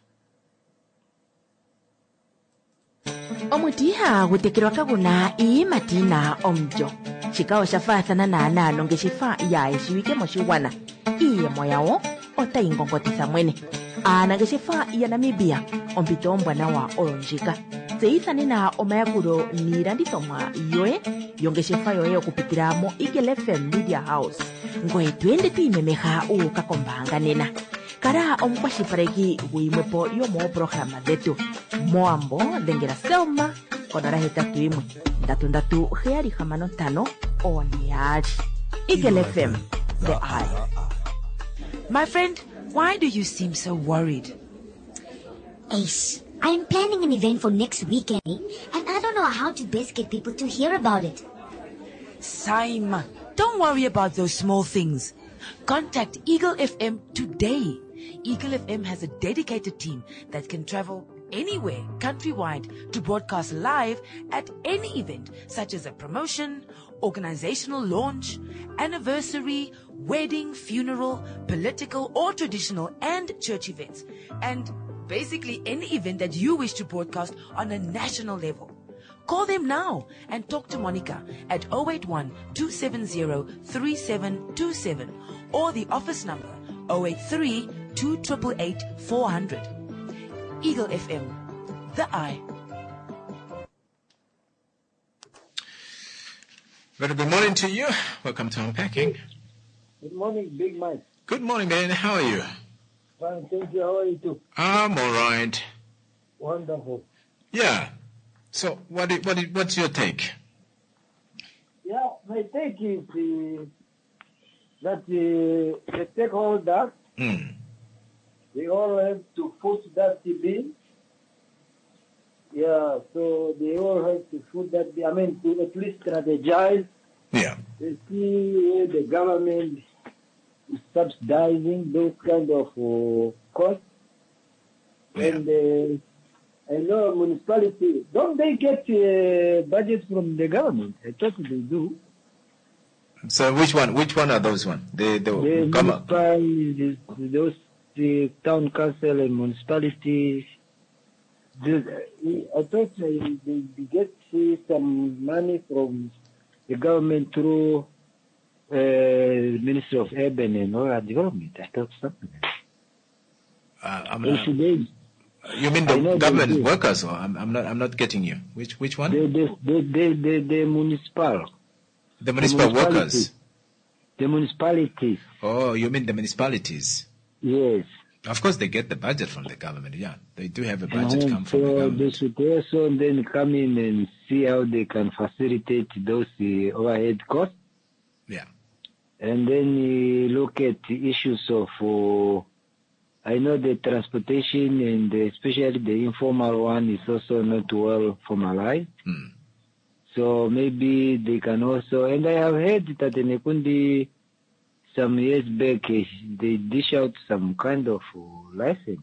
omutiha gutekerwa kaguna ii matina omjo chikao shafathana na anano ngeshifa ya ishiwike moshiwana iye moyawo otaingongotisa mwene ana ngeshifa ya Namibia ompito ombwana wa olonjika zeithane na omayakulo niilandithomwa yoye yongeshefa yoye okupitira mo Eagle F M Media House ngoye twende twiimemeha uukakombanga nena kara omukwashilipaleki gwiimwepo yomoopologama dhetu moambo dhengela selma konola hetatu imwe ndatu ndatu heyali hamano ntano one yaali. Eagle F M, the eye. My friend, why do you seem so worried? Ace, I'm planning an event for next weekend, and I don't know how to best get people to hear about it. Saima, don't worry about those small things. Contact Eagle F M today. Eagle F M has a dedicated team that can travel anywhere countrywide to broadcast live at any event, such as a promotion, organizational launch, anniversary, wedding, funeral, political or traditional, and church events. And basically any event that you wish to broadcast on a national level. Call them now and talk to Monica at oh eight one, two seven zero, three seven two seven or the office number oh eight three, two eight eight, eight, four hundred. Eagle F M, the eye. Very good morning to you. Welcome to Unpacking. Good morning, Big Mike. Good morning, man. How are you? Fine, thank you. How are you too? I'm all right. Wonderful. Yeah. So, what is, what is, what's your take? Yeah, my take is uh, that uh, the stakeholders, Mm. they all have to foot that bill. Yeah, so they all have to foot that bill. I mean, to at least strategize. Yeah. To see where the government is subsidizing those kind of uh, costs. Yeah. And uh, I know municipality, don't they get uh, budget from the government? I thought they do. So, which one? Which one are those one? The the, The come up. municipalities, those the town council and municipalities. the- I thought they, they they get uh, some money from the government through uh, Ministry of Urban and Rural Development. I thought something. Uh, I'm They not, should they, you mean I know the they government do. workers? Or I'm, I'm not. I'm not getting you. Which which one? the, the, the, the, the, the municipal. The municipal municipality. workers. The municipalities. Oh, you mean the municipalities? Yes. Of course, they get the budget from the government. Yeah, they do have a budget Uh-huh. come from the So they government. should also then come in and see how they can facilitate those uh, overhead costs. Yeah. And then uh, look at the issues of, uh, I know the transportation and especially the informal one is also not well formalized. Mm. So maybe they can also, and I have heard that in Nekundi some years back, eh, they dish out some kind of uh, license.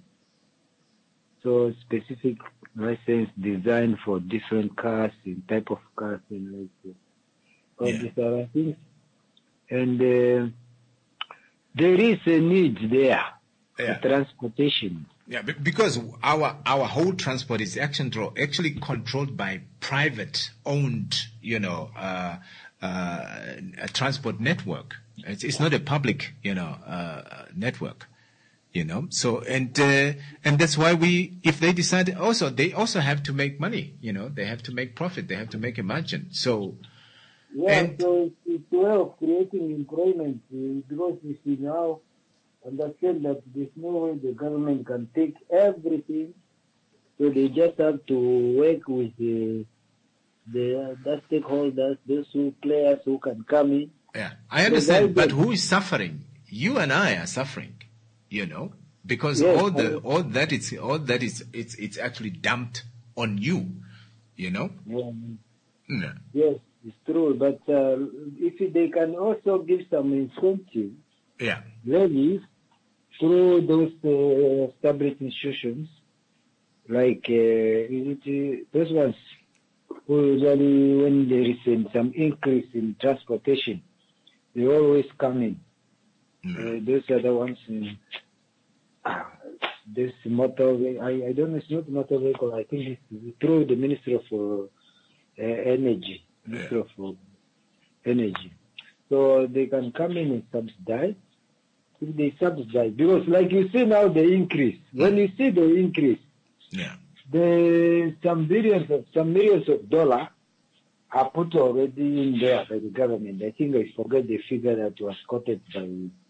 So specific license designed for different cars and type of cars and like uh, all Yeah. these other things. And uh, there is a need there Yeah. for transportation. Yeah, be- because our our whole transport is actually actually controlled by private owned, you know, uh, uh, a transport network. It's, it's not a public, you know, uh, network, you know. So and uh, and that's why we, if they decide, also they also have to make money, you know, they have to make profit, they have to make a margin. So Yeah, And- so it's, it's a way of creating employment uh, because you see now, understand that there's no way the government can take everything, so they just have to work with the the, the stakeholders, those who players who can come in. yeah, I understand, but who is suffering? You and I are suffering, you know, because Yes, all the I- all that is all that is it's it's actually dumped on you, you know. Yeah, Yeah. yes, it's true. But uh, if they can also give some incentive Yeah. levies through those uh, established institutions, like uh, is it, uh, those ones who usually, when there is uh, some increase in transportation, they always come in. Uh, those are the ones in ah, this motor, ve- I, I don't know, it's not motor vehicle, I think it's through the Ministry of uh, uh, Energy, Ministry of uh, Energy. So they can come in and subsidize. If they subsidize, because like you see now the increase, when you see the increase, Yeah. the some billions of some millions of dollars are put already in there by the government. I think I forget the figure that was quoted by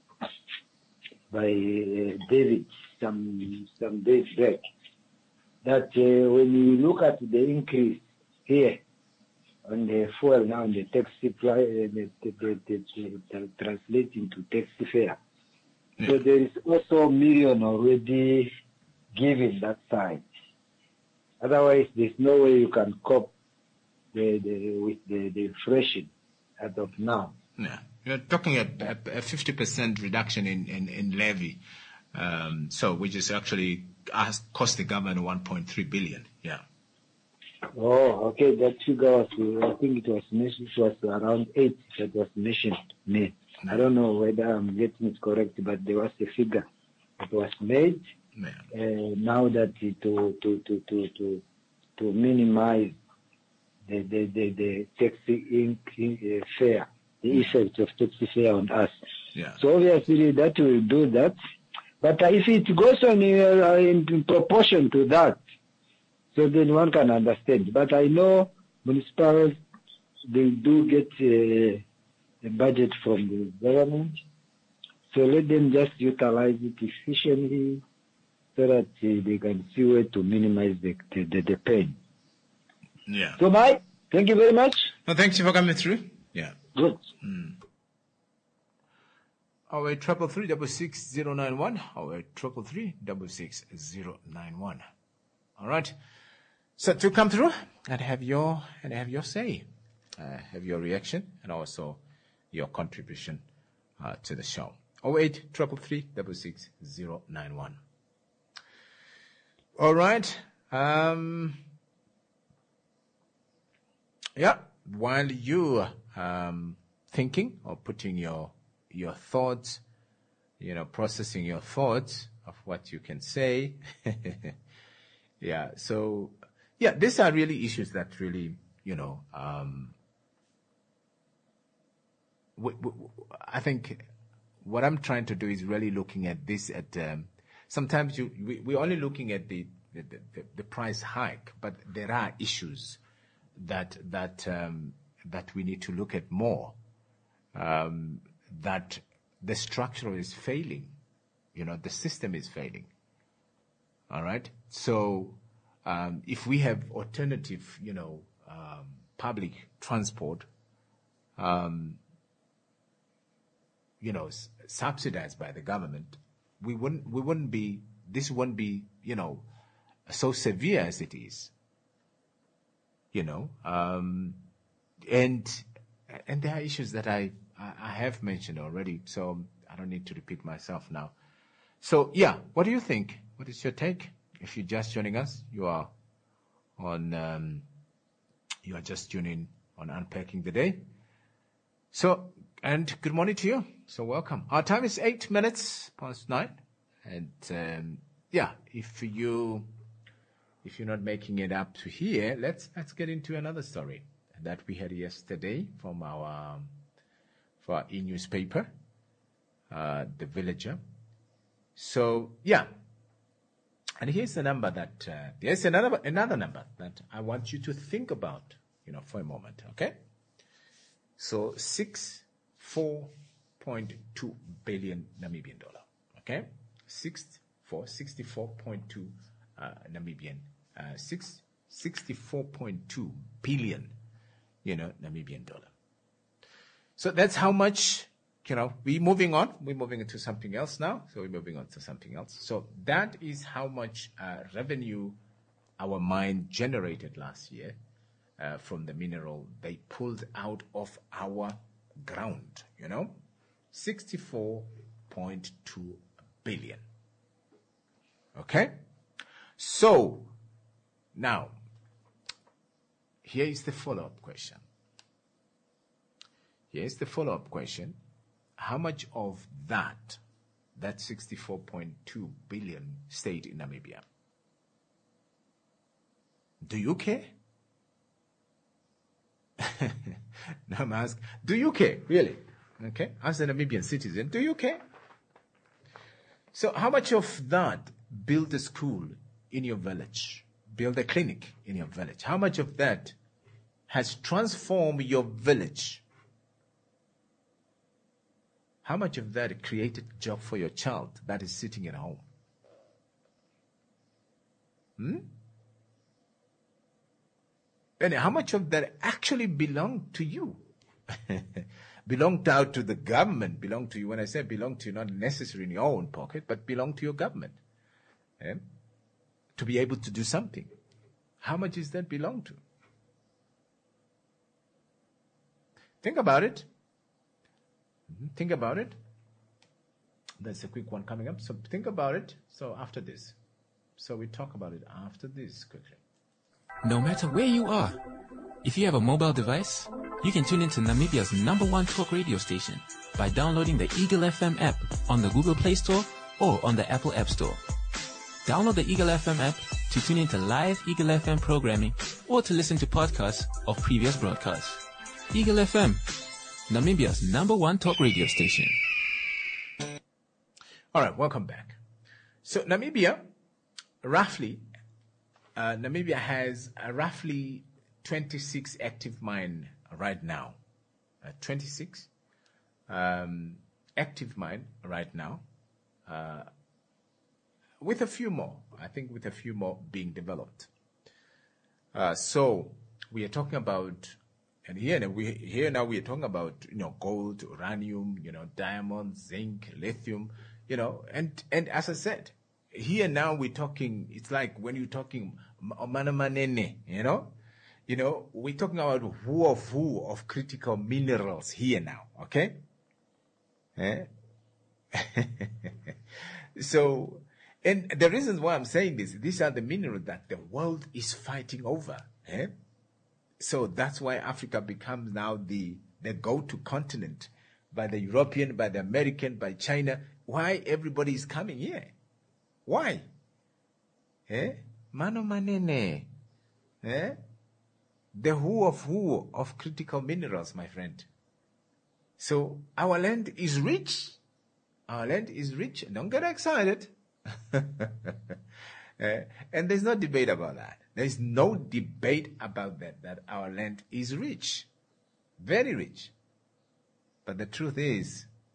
by uh, David some some days back. That uh, when you look at the increase here on the fuel now, the taxi price, uh, the, the, the, the, the, the translate into taxi fare. So there is also a million already given that side. Otherwise, there's no way you can cope the, the, with the, the inflation as of now. Yeah. You're talking a, a, a fifty percent reduction in, in, in levy. Um, so which is actually asked, cost the government one point three billion. Yeah. Oh, okay. That figure was, uh, I think it was mentioned, it was around eight that was mentioned to me. I don't know whether I'm getting it correct, but there was a figure that was made. Yeah. Uh, now that it- to to to to to to minimize the the the, the taxi in, uh, fare, the effect of taxi fare on us. Yeah. So obviously that will do that. But uh, if it goes on uh, in, in proportion to that, so then one can understand. But I know municipals, they do get uh, a budget from the government. So let them just utilize it efficiently so that uh, they can see where to minimize the, the, the, the pain. Yeah. So, Mike, thank you very much. No, thanks for coming through. Yeah. Good. Oh eight triple three double six zero nine one. Oh eight triple three double six zero nine one. All right. So to come through and have your and have your say, uh, have your reaction, and also your contribution uh, to the show. Oh eight triple three double six zero nine one. All right. Um. Yeah. While you um thinking or putting your your thoughts, you know, processing your thoughts of what you can say. Yeah. So, yeah, these are really issues that really, you know, um, w- w- I think what I'm trying to do is really looking at this at, um, sometimes you, we, we're only looking at the, the, the, the price hike, but there are issues that, that, um, that we need to look at more. Um, that the structure is failing. You know, the system is failing. All right. So um, if we have alternative, you know, um, public transport, um, you know, s- subsidized by the government, we wouldn't we wouldn't be this wouldn't be, you know, so severe as it is. You know, um, and and there are issues that I I have mentioned already, so I don't need to repeat myself now. So yeah, what do you think? What is your take? If you're just joining us, you are on um, you are just tuning on Unpacking the Day. So, and good morning to you. So welcome. Our time is eight minutes past nine, and um, yeah, if you if you're not making it up to here, let's let's get into another story that we had yesterday from our um, for our e-newspaper, uh, The Villager. So yeah, and here's the number that uh, there's another another number that I want you to think about, you know, for a moment. Okay. So six four point two billion Namibian dollar. Okay, six four sixty four point two uh, Namibian uh, six sixty four point two billion, you know, Namibian dollar. So that's how much, you know. We're moving on. We're moving into something else now. So we're moving on to something else. So that is how much uh, revenue our mine generated last year. Uh, from the mineral they pulled out of our ground, you know, sixty-four point two billion. Okay? So, now, here is the follow-up question. Here is the follow-up question. How much of that, that sixty-four point two billion stayed in Namibia? Do you care? Now I'm asking, do you care, really? Okay, as a Namibian citizen, do you care? So how much of that build a school in your village, build a clinic in your village? How much of that has transformed your village? How much of that created a job for your child that is sitting at home? Hmm? And how much of that actually belonged to you? Belonged out to the government, belonged to you. When I say belong to you, not necessarily in your own pocket, but belong to your government. Eh? To be able to do something. How much does that belong to? Think about it. Mm-hmm. Think about it. There's a quick one coming up. So think about it. So after this. So we talk about it after this quickly. No matter where you are, if you have a mobile device, you can tune into Namibia's number one talk radio station by downloading the Eagle F M app on the Google Play Store or on the Apple App Store. Download the Eagle F M app to tune into live Eagle F M programming or to listen to podcasts of previous broadcasts. Eagle F M, Namibia's number one talk radio station. All right, welcome back. So Namibia, roughly, Uh, Namibia has uh, roughly twenty-six active mine right now. Uh, twenty-six um, active mine right now, uh, with a few more. I think with a few more being developed. Uh, so we are talking about, and here we here now we are talking about, you know, gold, uranium, you know, diamond, zinc, lithium, you know, and and as I said. Here now we're talking, it's like when you're talking manamanene, you know, you know, we're talking about who of who of critical minerals here now, okay? Eh? So, and the reasons why I'm saying this, these are the minerals that the world is fighting over, eh? So that's why Africa becomes now the, the go-to continent by the European, by the American, by China. Why everybody is coming here? Why? Eh? Mano manene. Eh? The who of who of critical minerals, my friend. So our land is rich. Our land is rich. Don't get excited. eh? And there's no debate about that. There's no debate about that, that our land is rich. Very rich. But the truth is,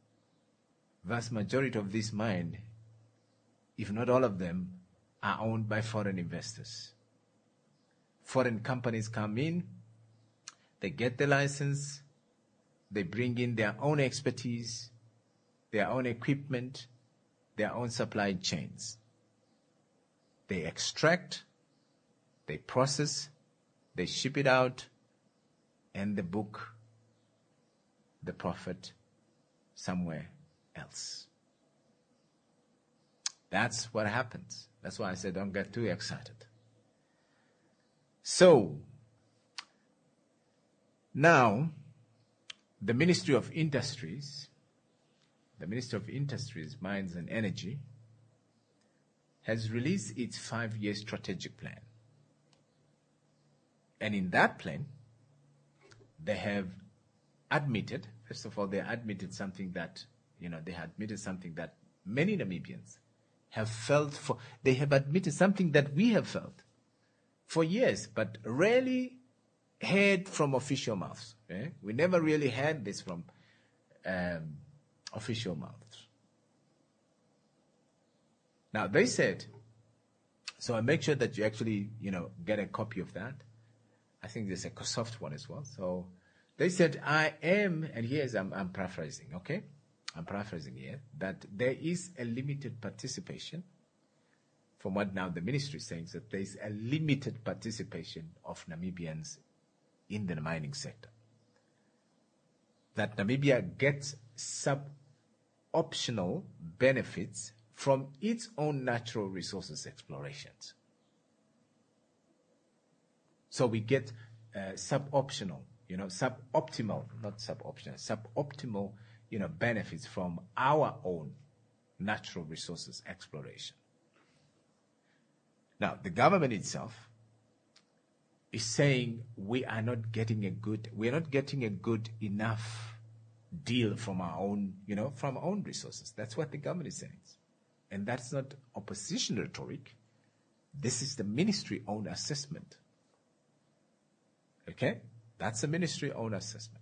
vast majority of this mine, if not all of them, are owned by foreign investors. Foreign companies come in, they get the license, they bring in their own expertise, their own equipment, their own supply chains. They extract, they process, they ship it out, and they book the profit somewhere else. That's what happens. That's why I said don't get too excited. So, now, the Ministry of Industries, the Ministry of Industries, Mines and Energy, has released its five-year strategic plan. And in that plan, they have admitted, first of all, they admitted something that, you know, they admitted something that many Namibians have felt for, they have admitted something that we have felt for years, but rarely heard from official mouths. Eh? We never really heard this from um, official mouths. Now, they said, so I make sure that you actually, you know, get a copy of that. I think there's a soft one as well. So they said, I am, and here's, I'm, I'm paraphrasing, okay? I'm paraphrasing here, that there is a limited participation, from what now the ministry is saying, that there is a limited participation of Namibians in the mining sector. That Namibia gets sub-optional benefits from its own natural resources explorations. So we get uh, sub-optional, you know, sub-optimal, not sub-optional, sub-optimal, you know, benefits from our own natural resources exploration. Now, the government itself is saying we are not getting a good, we are not getting a good enough deal from our own, you know, from our own resources. That's what the government is saying. And that's not opposition rhetoric. This is the ministry own assessment. Okay? That's the ministry own assessment.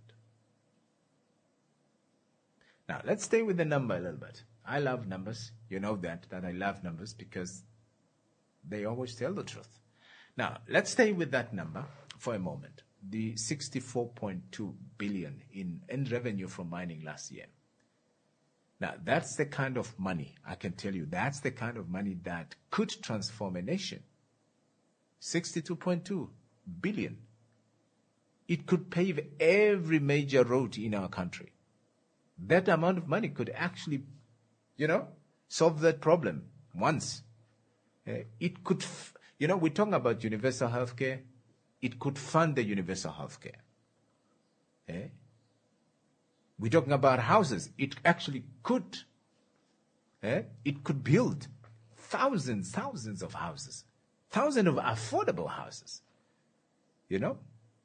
Now, let's stay with the number a little bit. I love numbers. You know that, that I love numbers because they always tell the truth. Now, let's stay with that number for a moment. The sixty-four point two billion in, in revenue from mining last year. Now, that's the kind of money, I can tell you, that's the kind of money that could transform a nation. sixty-two point two billion. It could pave every major road in our country. That amount of money could actually, you know, solve that problem once. Uh, it could, f- you know, we're talking about universal healthcare. It could fund the universal healthcare. Eh? We're talking about houses. It actually could. Eh? It could build thousands, thousands of houses, thousands of affordable houses. You know?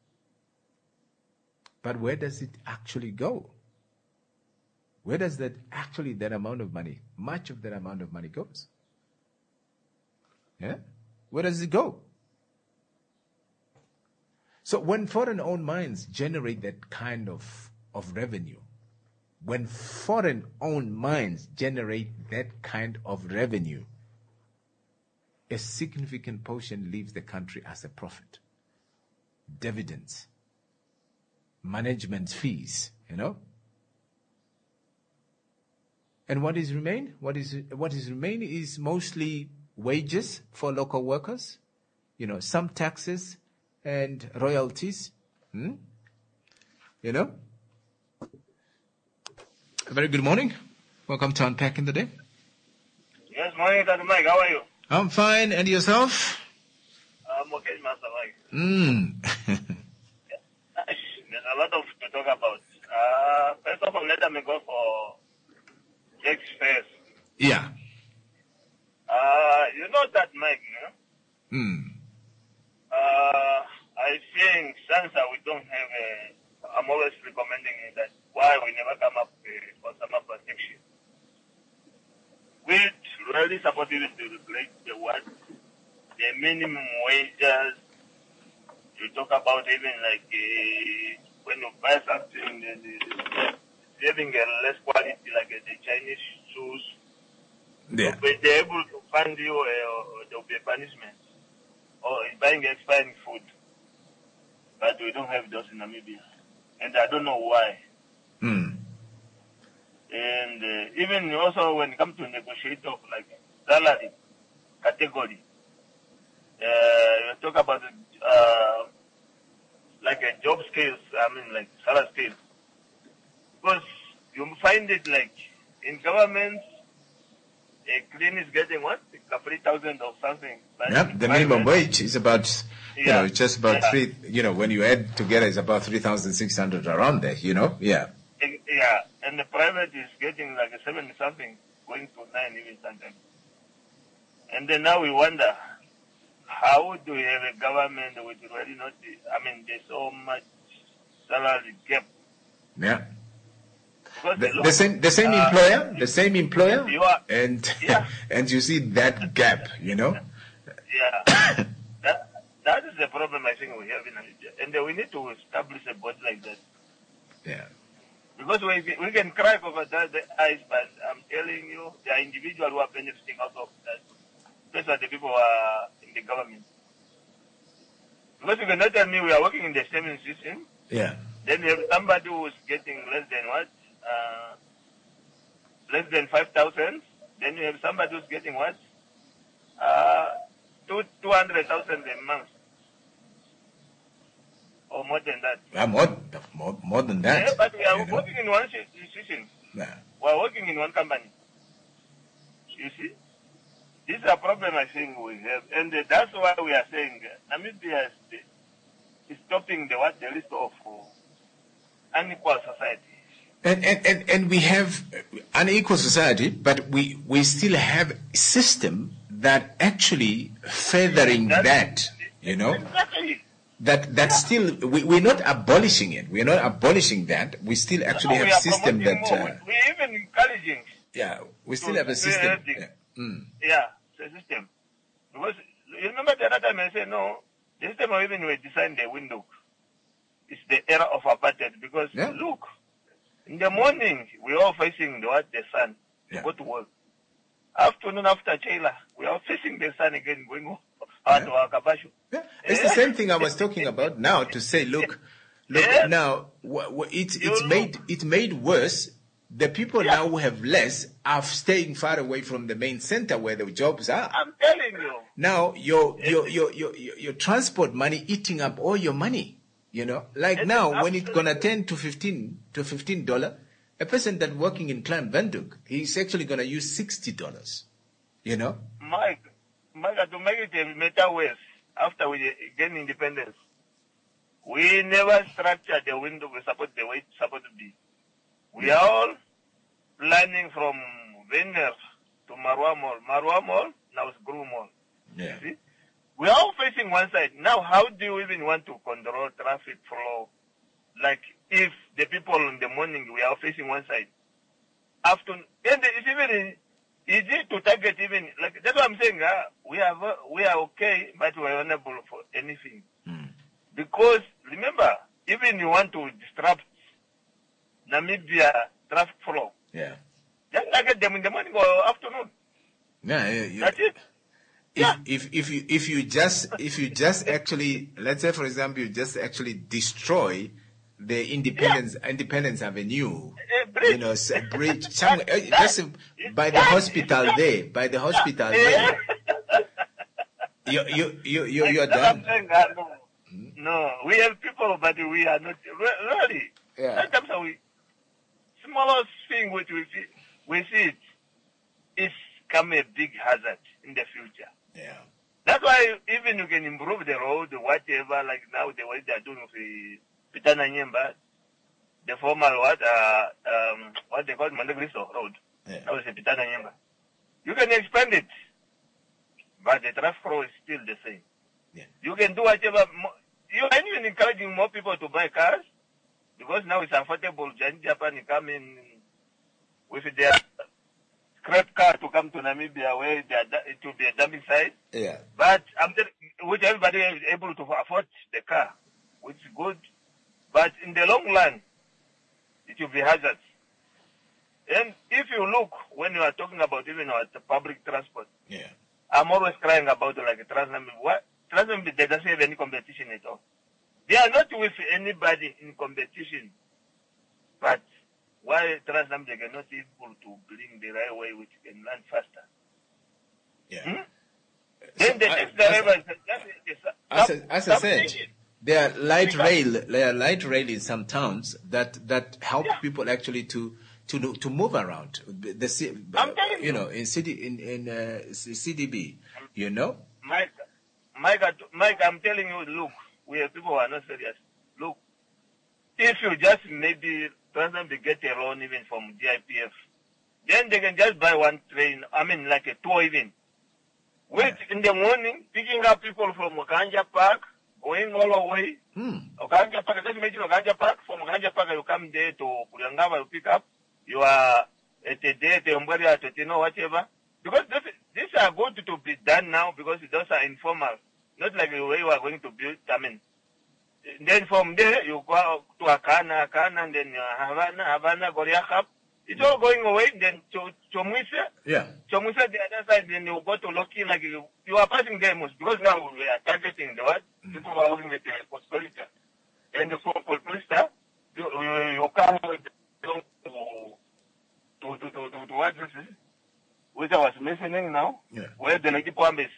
But where does it actually go? Where does that actually, that amount of money, much of that amount of money goes? Yeah? Where does it go? So when foreign-owned mines generate that kind of, of revenue, when foreign-owned mines generate that kind of revenue, a significant portion leaves the country as a profit. Dividends, management fees, you know? And what is remain? What is what is remain is mostly wages for local workers, you know, some taxes and royalties. Hmm? You know? A very good morning. Welcome to Unpacking the Day. Yes, morning, Doctor Mike. How are you? I'm fine. And yourself? I'm okay, Master Mike. Mm. There's a lot of to talk about. Uh, first of all, let me go for Jack's first. Yeah. Uh, you know that, Mike, no? Mm. Uh, I think since we don't have a, I'm always recommending that why we never come up uh, for summer protection. We really supported to replace the what, the minimum wages. You talk about even like uh, when you buy something, the, the, having a less quality, like uh, the Chinese shoes. Yeah. So, but they're able to fund you, uh, there will be a punishment. Or buying expiring food. But we don't have those in Namibia. And I don't know why. Mm. And uh, even also when it comes to negotiate of like salary category, uh, you talk about uh, like a job scales, I mean like salary scales. Because you find it like in government, a clean is getting what? three thousand or something. But Yeah, the minimum wage is about, you Yeah. know, it's just about Yeah. three, you know, when you add together, it's about three thousand six hundred around there, you know? Yeah. Yeah, and the private is getting like a seven something, going to nine even sometimes. And then now we wonder, how do we have a government with really not, I mean, there's so much salary gap. Yeah. Because The, look, the same, the same uh, employer, the same employer, You are- and Yeah. and you see that gap, you know? Yeah, that that is the problem I think we have in Nigeria. And uh, we need to establish a body like that. Yeah. Because we, we can cry over that, the eyes, but I'm telling you, there are individuals who are benefiting out of that. Those are the people who are in the government. Because you cannot tell me we are working in the same institution, Yeah. then you have somebody who is getting less than what? Uh, less than five thousand. Then you have somebody who's getting what? Uh, two, two hundred thousand a month. Or more than that. Yeah, more, more, more than that. Yeah, but we are you know? working in one institution. Yeah. We are working in one company. You see? This is a problem I think we have. And uh, that's why we are saying uh, Namibia is, is stopping the what the list of uh, unequal society. And, and, and, and we have an equal society, but we, we still have a system that actually furthering That's- that, you know? Exactly. That that still we, we're not abolishing it. We're not abolishing that. We still actually No, we have are a system promoting that more. uh, we, we even encouraging. yeah, we still to have a do system. everything. Yeah. Mm. Yeah, the system. Because you remember the other time I said, no, the system of even we designed the window. It's the era of apartheid. Because Yeah. look, in the morning, we are facing the, what, the sun to Yeah. go to work. Afternoon after Chayla, we are facing the sun again, going home uh, to our Kabashu. Yeah. It's the same thing I was talking about now. To say, look, look Yeah. now, wh- wh- it's You it's look. made it made worse. The people Yeah. now who have less are staying far away from the main center where the jobs are. I'm telling you. Now your your your your your, your transport money eating up all your money. You know, like It now is when it's gonna absolutely- turn to fifteen to fifteen dollar, a person that working in Klein Windhoek, he's actually gonna use sixty dollars. You know, Mike, Mike, to make it a matter worse, after we gain independence, we never structured the window we support the way it's supposed to be. We are all planning from Venner to Marwa Mall. Marwa Mall, now it's Guru Mall. yeah, See? We are all facing one side. Now, how do you even want to control traffic flow? Like, if the people in the morning, we are facing one side. Afternoon, and it's even easy to target even, like, that's what I'm saying, uh, we are, uh, we are okay, but we are unable for anything. Mm. Because, remember, even you want to disrupt Namibia traffic flow, yeah, just target them in the morning or afternoon. yeah. yeah, yeah. That's it. If, Yeah. if if you if you just if you just actually, let's say for example, you just actually destroy the Independence Independence Avenue, A bridge. you know, s- a bridge somewhere, uh, That- just by the that- hospital there, by the hospital there, you you you you you're That's what I'm done. saying, uh, no. No, we have people, but we are not re- really. Yeah. Sometimes we smallest thing which we see, we see it is come a big hazard in the future. Yeah, That's why even you can improve the road, whatever, like now the way they are doing with the Pitana Nyemba, the former what uh um what they call Mandagriso Road. Yeah. That was the Pitana Nyemba. You can expand it, but the traffic flow is still the same. Yeah. You can do whatever. Mo- you are even encouraging more people to buy cars because now it's affordable. Jan Japan come in with their scrap car to come to Namibia where they are, it will be a dumping site. yeah, But I'm telling which everybody is able to afford the car, which is good. But in the long run, it will be hazards. And if you look, when you are talking about even our public transport, Yeah. I'm always crying about like Transnamibia. What? Transnamibia, they doesn't have any competition at all. They are not with anybody in competition. But why Transnamibia cannot be able to bring the railway which can run faster? Yeah. Hmm? So Then the I- next as- driver is As I, as I said, there are light rail, there are light rail in some towns that, that help Yeah. people actually to, to do- to move around. The, ci- I'm telling you you. know, in city in in uh, C D B, you know. Mike, Mike, Mike, I'm telling you, look, we have people who are not serious. Look, if you just maybe Transnamibia get a loan even from D I P F, then they can just buy one train, I mean like a tour even. Wait in the morning, picking up people from Okanja Park, going all the way. Hmm. Okanja Park, just imagine Okanja Park, from Okanja Park you come there to Kuriangava, you pick up, you are at a day, at Umbari, at you know, whatever. Because this, these are going to, to be done now because those are informal. Not like the way you are going to build, I mean. Then from there, you go to Akana, Akana, and then uh, Havana, Havana, Goriakap. It's all going away. Then to Chomwisa, Yeah. Chomwisa, the other side, then you go to Loki, like you, you are passing them, because now we are targeting the what? People who are working with the prosperity. And the Polista, you, you, you come with to, to, to, to, to, to what this is, which I was mentioning now, Yeah. where the Lady Palm is.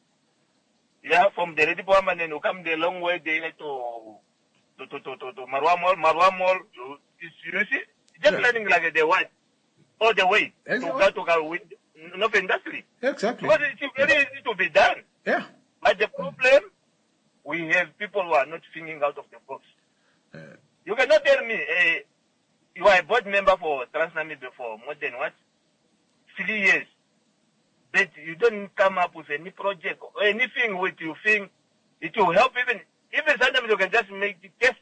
Yeah, from the Lady Palm, and then you come the long way there to to to to to, to Marwa Mall, Marwa Mall. You, you see, just Yeah. learning like the one, all the way Exactly. to go to go with enough industry. Exactly. Because it's very easy to be done. Yeah. But the problem, we have people who are not thinking out of the box. Uh, You cannot tell me, uh, you are a board member for Transnamibia for more than what? Three years. But you don't come up with any project or anything which you think it will help even, even sometimes you can just make the test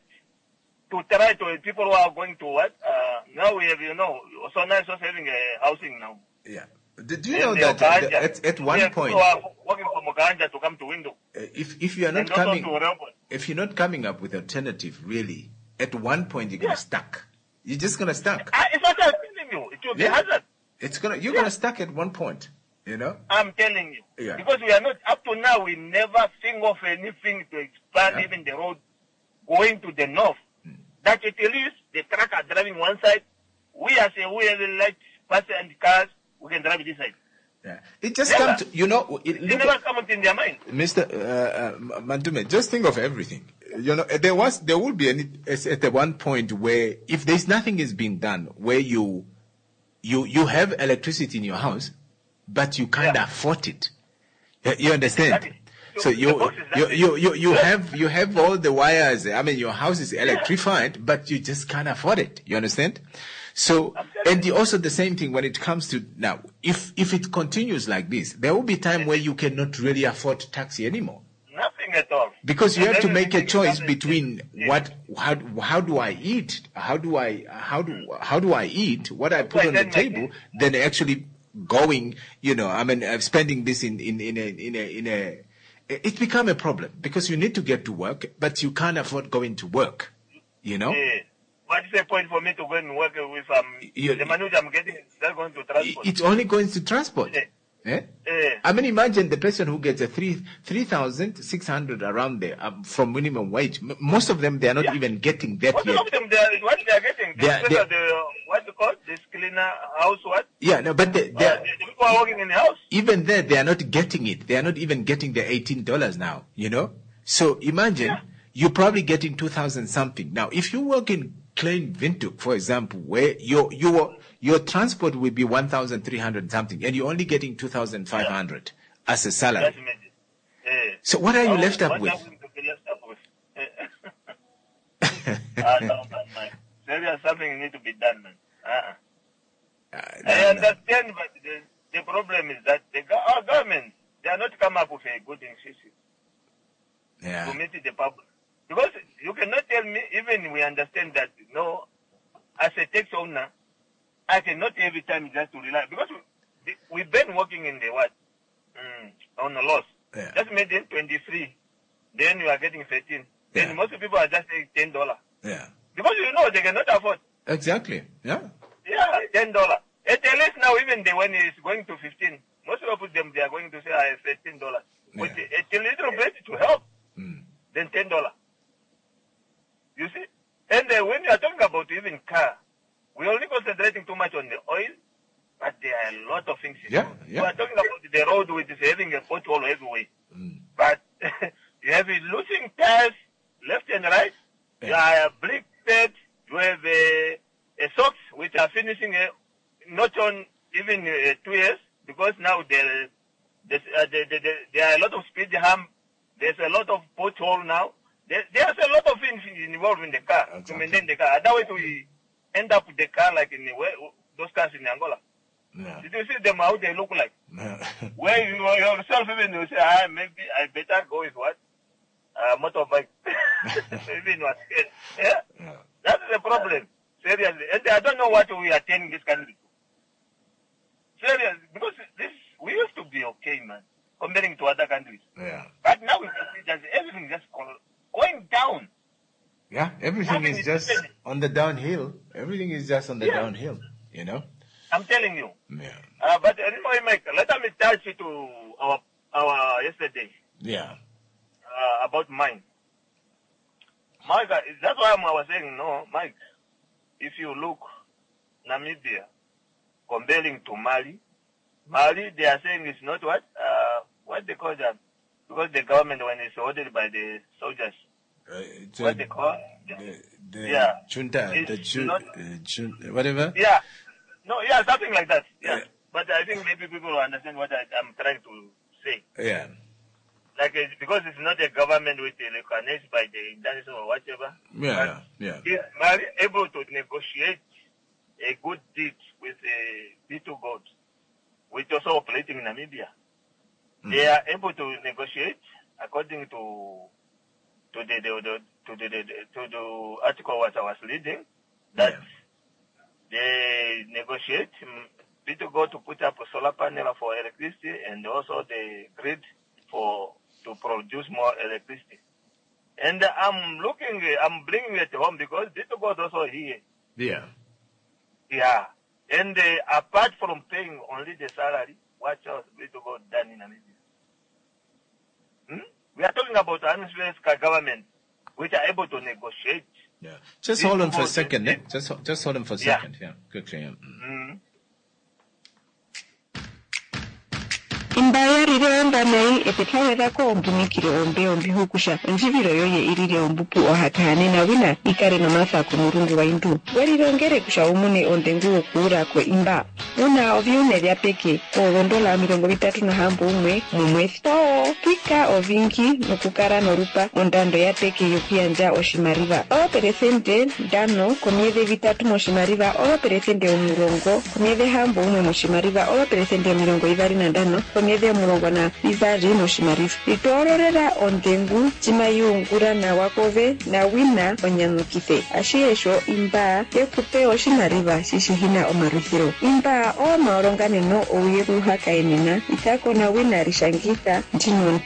to try to people who are going to what? Uh, now we have, you know, so nice also having a housing now. yeah. Do, do you And know the that uh, Okanja. at, at We one have point, people who are working from Okanja to come to window. uh, if if you are not And also coming, to Rehoboth. if you're not coming up with alternative, really, at one point you're gonna Yeah. stuck. You're just gonna stuck. Ah, it's what I'm telling you. It will be Yeah. hazard. It's gonna you're Yeah. gonna stuck at one point. You know. I'm telling you. Yeah. Because we are not, up to now, we never think of anything to expand Yeah. even the road going to the north. That at least the truck are driving one side. We as a we have light passenger and cars, we can drive this side. Yeah. It just Never. comes to, you know, it, It look never at, comes in their mind. Mister Uh, uh, Mandume, just think of everything. You know, there was, there will be any, at the one point where if there's nothing is being done, where you, you, you have electricity in your house, but you can't Yeah. afford it. You- You understand? Exactly. So So you, the box is you, that you, you, you Yeah. have, you have all the wires. I mean, your house is electrified, but you just can't afford it. You understand? So, I'm telling and the, also the same thing when it comes to now, if, if it continues like this, there will be time where you cannot really afford taxi anymore. Nothing at all. Because you And have to then make a everything choice comes in- between Yeah. what, how, how do I eat? How do I, how do, how do I eat? What I put Right, on the then table, like- then actually going, you know, I mean, uh, spending this in, in, in a, in a, in a, it become a problem because you need to get to work, but you can't afford going to work, you know? Yeah. What is the point for me to go and work with um, You- the money which I'm getting? That's going to transport. It's only going to transport. Yeah. Eh? Yeah. I mean, imagine the person who gets a three three thousand six hundred around there um, from minimum wage. M- most of them they are not Yeah. even getting that What yet. of them, they are, what they are getting? They are- This they are- the, what's it called? This cleaner house, what? Yeah, no, but they, they Uh, are, the, the people are working in the house. even there they are not getting it. They are not even getting the eighteen dollars now. You know. So imagine Yeah. you're probably getting two thousand something. Now, if you work in Klein Windhoek, for example, where your your your transport will be one thousand three hundred something, and you're only getting two thousand five hundred as a salary. Just imagine. Yeah. So what are you How- left up what with? are we to be left up with? Ah, no, man, man. Serious, something need to be done, man. Uh-uh. Uh, I no, no. understand, but the, the problem is that the, go- our government, they are not come up with a good institution Yeah. to meet the public. Because you cannot tell me, even we understand that, you know, as a tax owner, I cannot every time just to rely, because we, we've been working in the what? Mm, on a loss. Yeah. Just made it twenty-three, then you are getting thirteen. Yeah. Then most people are just saying ten dollars. Yeah. Because you know they cannot afford. Exactly. Yeah. Yeah. Yeah, ten dollars. At least now, even the, when it's going to fifteen, most of them, they are going to say, I have thirteen dollars. With Yeah. a little bit to help, Mm. then ten dollars. You see? And uh, when you are talking about even car, we're only concentrating too much on the oil, but there are a lot of things. Yeah, yeah. We are talking about the road which is having a pothole everywhere. Mm. But you have it losing tires left and right. Yeah. You have a brick bed. You have a, a socks which are finishing uh, not on even uh, two years because now there, there's, uh, there, there, there, there are a lot of speed hump. There's a lot of pothole now. There, there's a lot of things involved in the car Exactly. to maintain the car. Otherwise, we end up with the car like in the way, those cars in Angola. Yeah. Did you see them how they look like? Yeah. Where you yourself even you say, ah, maybe I better go with what? Uh, motorbike. Even was scared. Yeah? Yeah. That's the problem. Seriously. And I don't know what we are turning this country to. Seriously. Because this, we used to be okay, man, comparing to other countries. Yeah. But now we see that everything just going down. Yeah, everything Nothing is is just happening. on the downhill. Everything is just on the Yeah. downhill, you know? I'm telling you. Yeah. Uh, but anyway, Mike, let me touch it to our, our yesterday. Yeah. Uh, about mine. Mike, uh, that's why I was saying, no, Mike, if you look Namibia comparing to Mali, Mali, they are saying it's not what? Uh, what they call that? Because the government, when it's ordered by the soldiers, Uh, it's, uh, what they call? the, the Yeah. junta, It's the ju- not- uh, jun- whatever. Yeah. No, yeah, something like that. Yeah. Yeah. But I think maybe people will understand what I, I'm trying to say. Yeah. Like, it's because it's not a government with the recognized by the international or whatever. Yeah, yeah. Is Mali able to negotiate a good deal with a B two God, which also operating in Namibia? Mm. They are able to negotiate according to to the, the, the to the, the to the article what I was reading that Yeah. they negotiate um, B two God to put up a solar panel for electricity and also the grid for to produce more electricity. And I'm looking, I'm bringing it home because B two God also here. Yeah. Yeah. And uh, apart from paying only the salary, what else B two God done in Namibia? Hmm? We are talking about an influential government which are able to negotiate. Yeah. Just This hold on for a was- second, eh? Just, ho- just hold on for a Yeah. second. Yeah. Quickly. Yeah. Mm. Mm. imbayarire ombanai epetawethako ombumikire ombe ombi hukusha njiviro yoye irire ombupu ohatane na wina ikare no masako murungu wa indu werirongere kusha umune ondengu okuura kwe imba una oviune vya peke orondola mirongo vitatu na hambo umwe mumwezi too pika ovingi nokukara norupa ondando ya peke yokianja oshimariva o peresente dano komieve vitatu moshimariva o peresente omurongo komieve hambo umwe moshimariva o peresente mirongo ivari na dano komieve murongo na ivari moshimariva itororera ondengu chimayungura na wakove na wina onyanukite ashiesho imba yekupe oshimariva shishihina omarufiro imba o maoronganeno ouyeruhakaenena itako na wina rishangita ntinoni.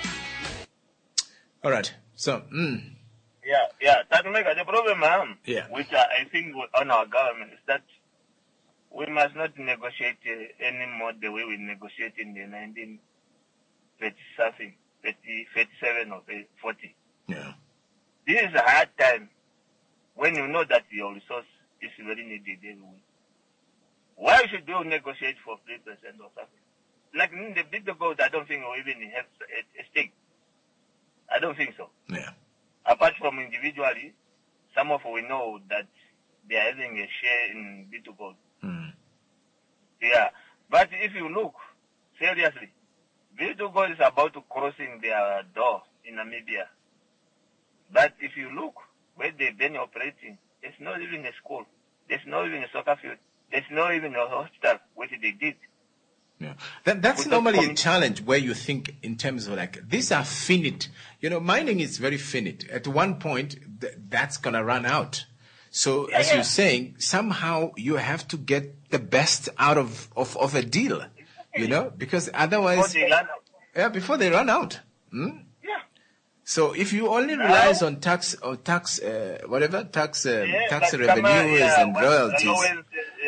All right. So, mm, Yeah, yeah. That make the problem, um, Yeah. which uh, I think on our government is that we must not negotiate uh, anymore the way we negotiate in the nineteen thirty something, thirty, thirty-seven or forty. yeah. This is a hard time when you know that your resource is very needed everywhere. Why should you negotiate for three percent or something? Like in the big gold, I don't think we even have a, a stake. I don't think so. Yeah. Apart from individually, some of we know that they are having a share in B two Gold. Mm. Yeah. But if you look, seriously, B two Gold is about to crossing their door in Namibia. But if you look where they've been operating, there's not even a school. There's not even a soccer field. There's not even a hospital, which they did. Yeah. That, that's With the normally a community. challenge where you think in terms of like, these are finite. You know, mining is very finite. At one point, th- that's going to run out. So Yeah, as yeah. you're saying, somehow you have to get the best out of, of, of a deal, you know, because Before otherwise, they land out. yeah, before they run out. Hmm? Yeah. So if you only Now- relies on tax or tax, uh, whatever, tax, uh, Yeah, tax like revenues Kama, yeah, and what- royalties, allowance, yeah.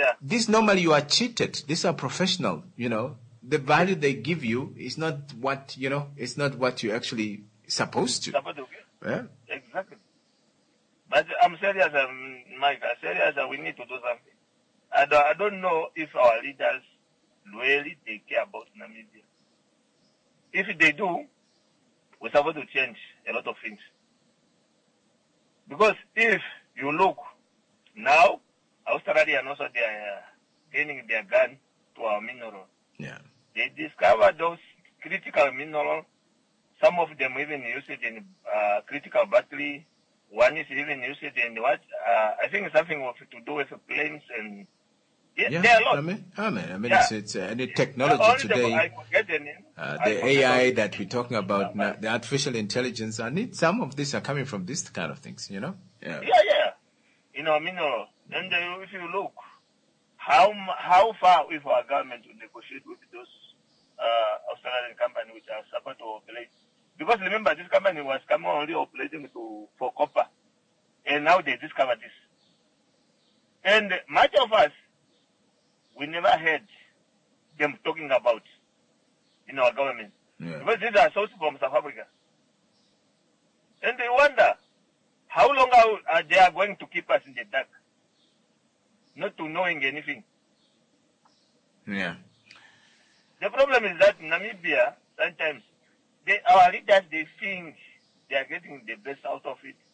Yeah. This normally you are cheated. These are professional, you know. The value they give you is not what, you know, it's not what you actually supposed to. Supposed to get. Yeah. Exactly. But I'm serious, um, Mike. I'm serious that we need to do something. I don't, I don't know if our leaders really they care about Namibia. If they do, we're supposed to change a lot of things. Because if you look now, Australia and also they are gaining their gun to our mineral. Yeah. They discovered those critical minerals. Some of them even use it in uh, critical battery. One is even used in what? Uh, I think it's something of, to do with planes and yeah, Yeah, there are a lot. I mean, I mean, I mean Yeah. it's, it's uh, any technology Only the- today. I forget the name. Uh, I the forget A I the- that we're talking about, now, the artificial intelligence, I need some of these are coming from this kind of things, you know? Yeah. Yeah, yeah. You know, mineral. And uh, if you look, how m- how far with our government to negotiate with those uh, Australian companies which are supposed to operate? Because remember, this company was coming only operating to for copper, and now they discovered this. And much of us, we never heard them talking about in our government. Yeah. Because these are sourced from South Africa. And they wonder, how long are, are they are going to keep us in the dark? Not to knowing anything. Yeah. The problem is that Namibia, sometimes, they, our leaders, they think they are getting the best out of it.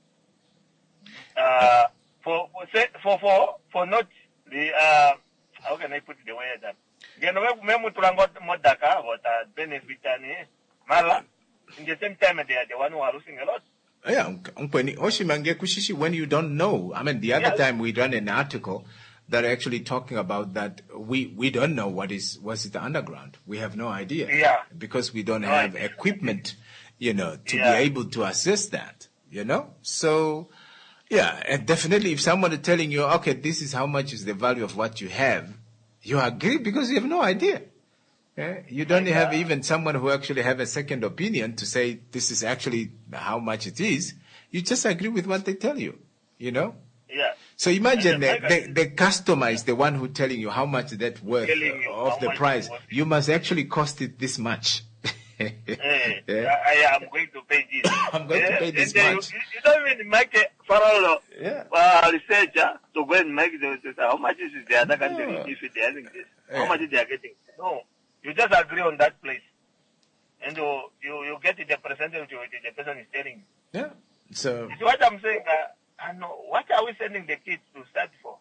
Uh, for, for, say- for, for, for not the, uh, how can I put it the way that, you know, memu tulangot modaka, what uh, benefit and eh, mala, in the same time, they are the one who are losing a lot. Yeah, Unkweni, Oshimange Kushishi, when you don't know. I mean, the other Yeah. time we ran an article that are actually talking about that we, we don't know what is, what's the underground. We have no idea. Yeah. Because we don't No have idea. equipment, you know, to Yeah. be able to assess that, you know? So, yeah, and definitely if someone is telling you, okay, this is how much is the value of what you have, you agree because you have no idea. Yeah? You don't have even someone who actually have a second opinion to say this is actually how much it is. You just agree with what they tell you, you know? Yeah. So imagine And the, the the, the customer is the one who telling you how much that worth Telling you of how the much price. it's worth. You must actually cost it this much. Eh, Yeah. I, I am going to pay this. I'm going to Eh, pay this and then much. You, you don't even make a parallel Yeah. uh, researcher to go and make the, the how much is the other country Yeah. if they are having this. How Yeah. much they are getting. No. You just agree on that place. And you, you, you get the percentage which the person is telling you. Yeah. So It's what I'm saying. Uh, I know. What are we sending the kids to study for?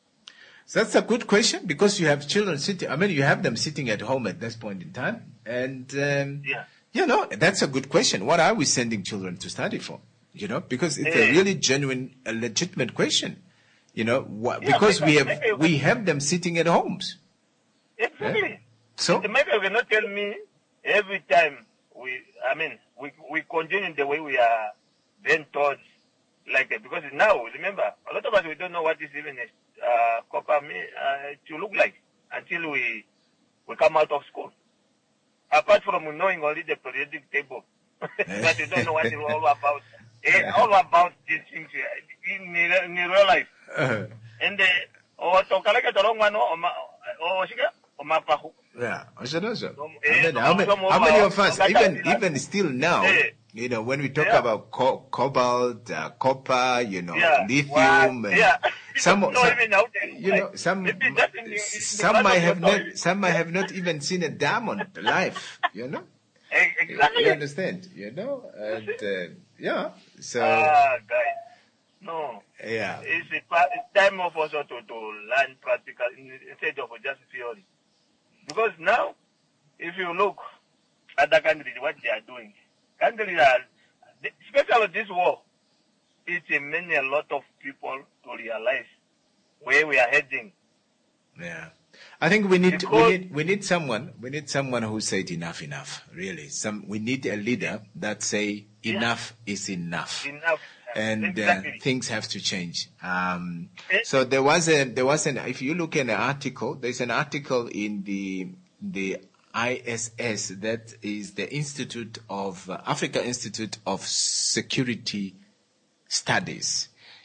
So that's a good question because you have children sitting. I mean, you have them sitting at home at this point in time, and um, Yeah. you know that's a good question. What are we sending children to study for? You know, because it's a Eh. really genuine, a legitimate question. You know, wha- Yeah, because we because have maybe- we have them sitting at homes. Exactly. So The maker will not tell me every time we, I mean, we we continue the way we are then taught like that. Because now, remember, a lot of us, we don't know what is even a uh, copper me, uh, to look like until we we come out of school. Apart from knowing only the periodic table. But you don't know what it's all about. Eh, all about these things uh, in, in real life. uh, And the, or to kalaka to long one, or ma, or shiga, or ma pahu. yeah, I should know so. Um, I eh, mean, how many, some of how many our- of us, some even of us- even still now, Eh. you know, when we talk Yeah. about co- cobalt, uh, copper, you know, Yeah. lithium, Wow. and Yeah. some, Don't some even know that. you know, some Maybe just in the- in the some front might of have your not, toy. some might have not even seen a diamond live, you know. Eh, Exactly. You understand, you know, and uh, yeah, so Ah, guys. No. yeah, It's, a, pa- it's time of also to, to learn practical in- instead of just theory. Because now, if you look at the countries, what they are doing, countries are, especially this war, it's a many a lot of people to realize where we are heading. yeah. I think we need we Because- need we need someone we need someone who said enough enough. Really, some we need a leader that say enough is enough. Enough. And Exactly. uh, things have to change. Um, Eh? so there was a there was an if you look at an article, there's an article in the the I S S, that is the Institute of uh, Africa Institute of Security Studies.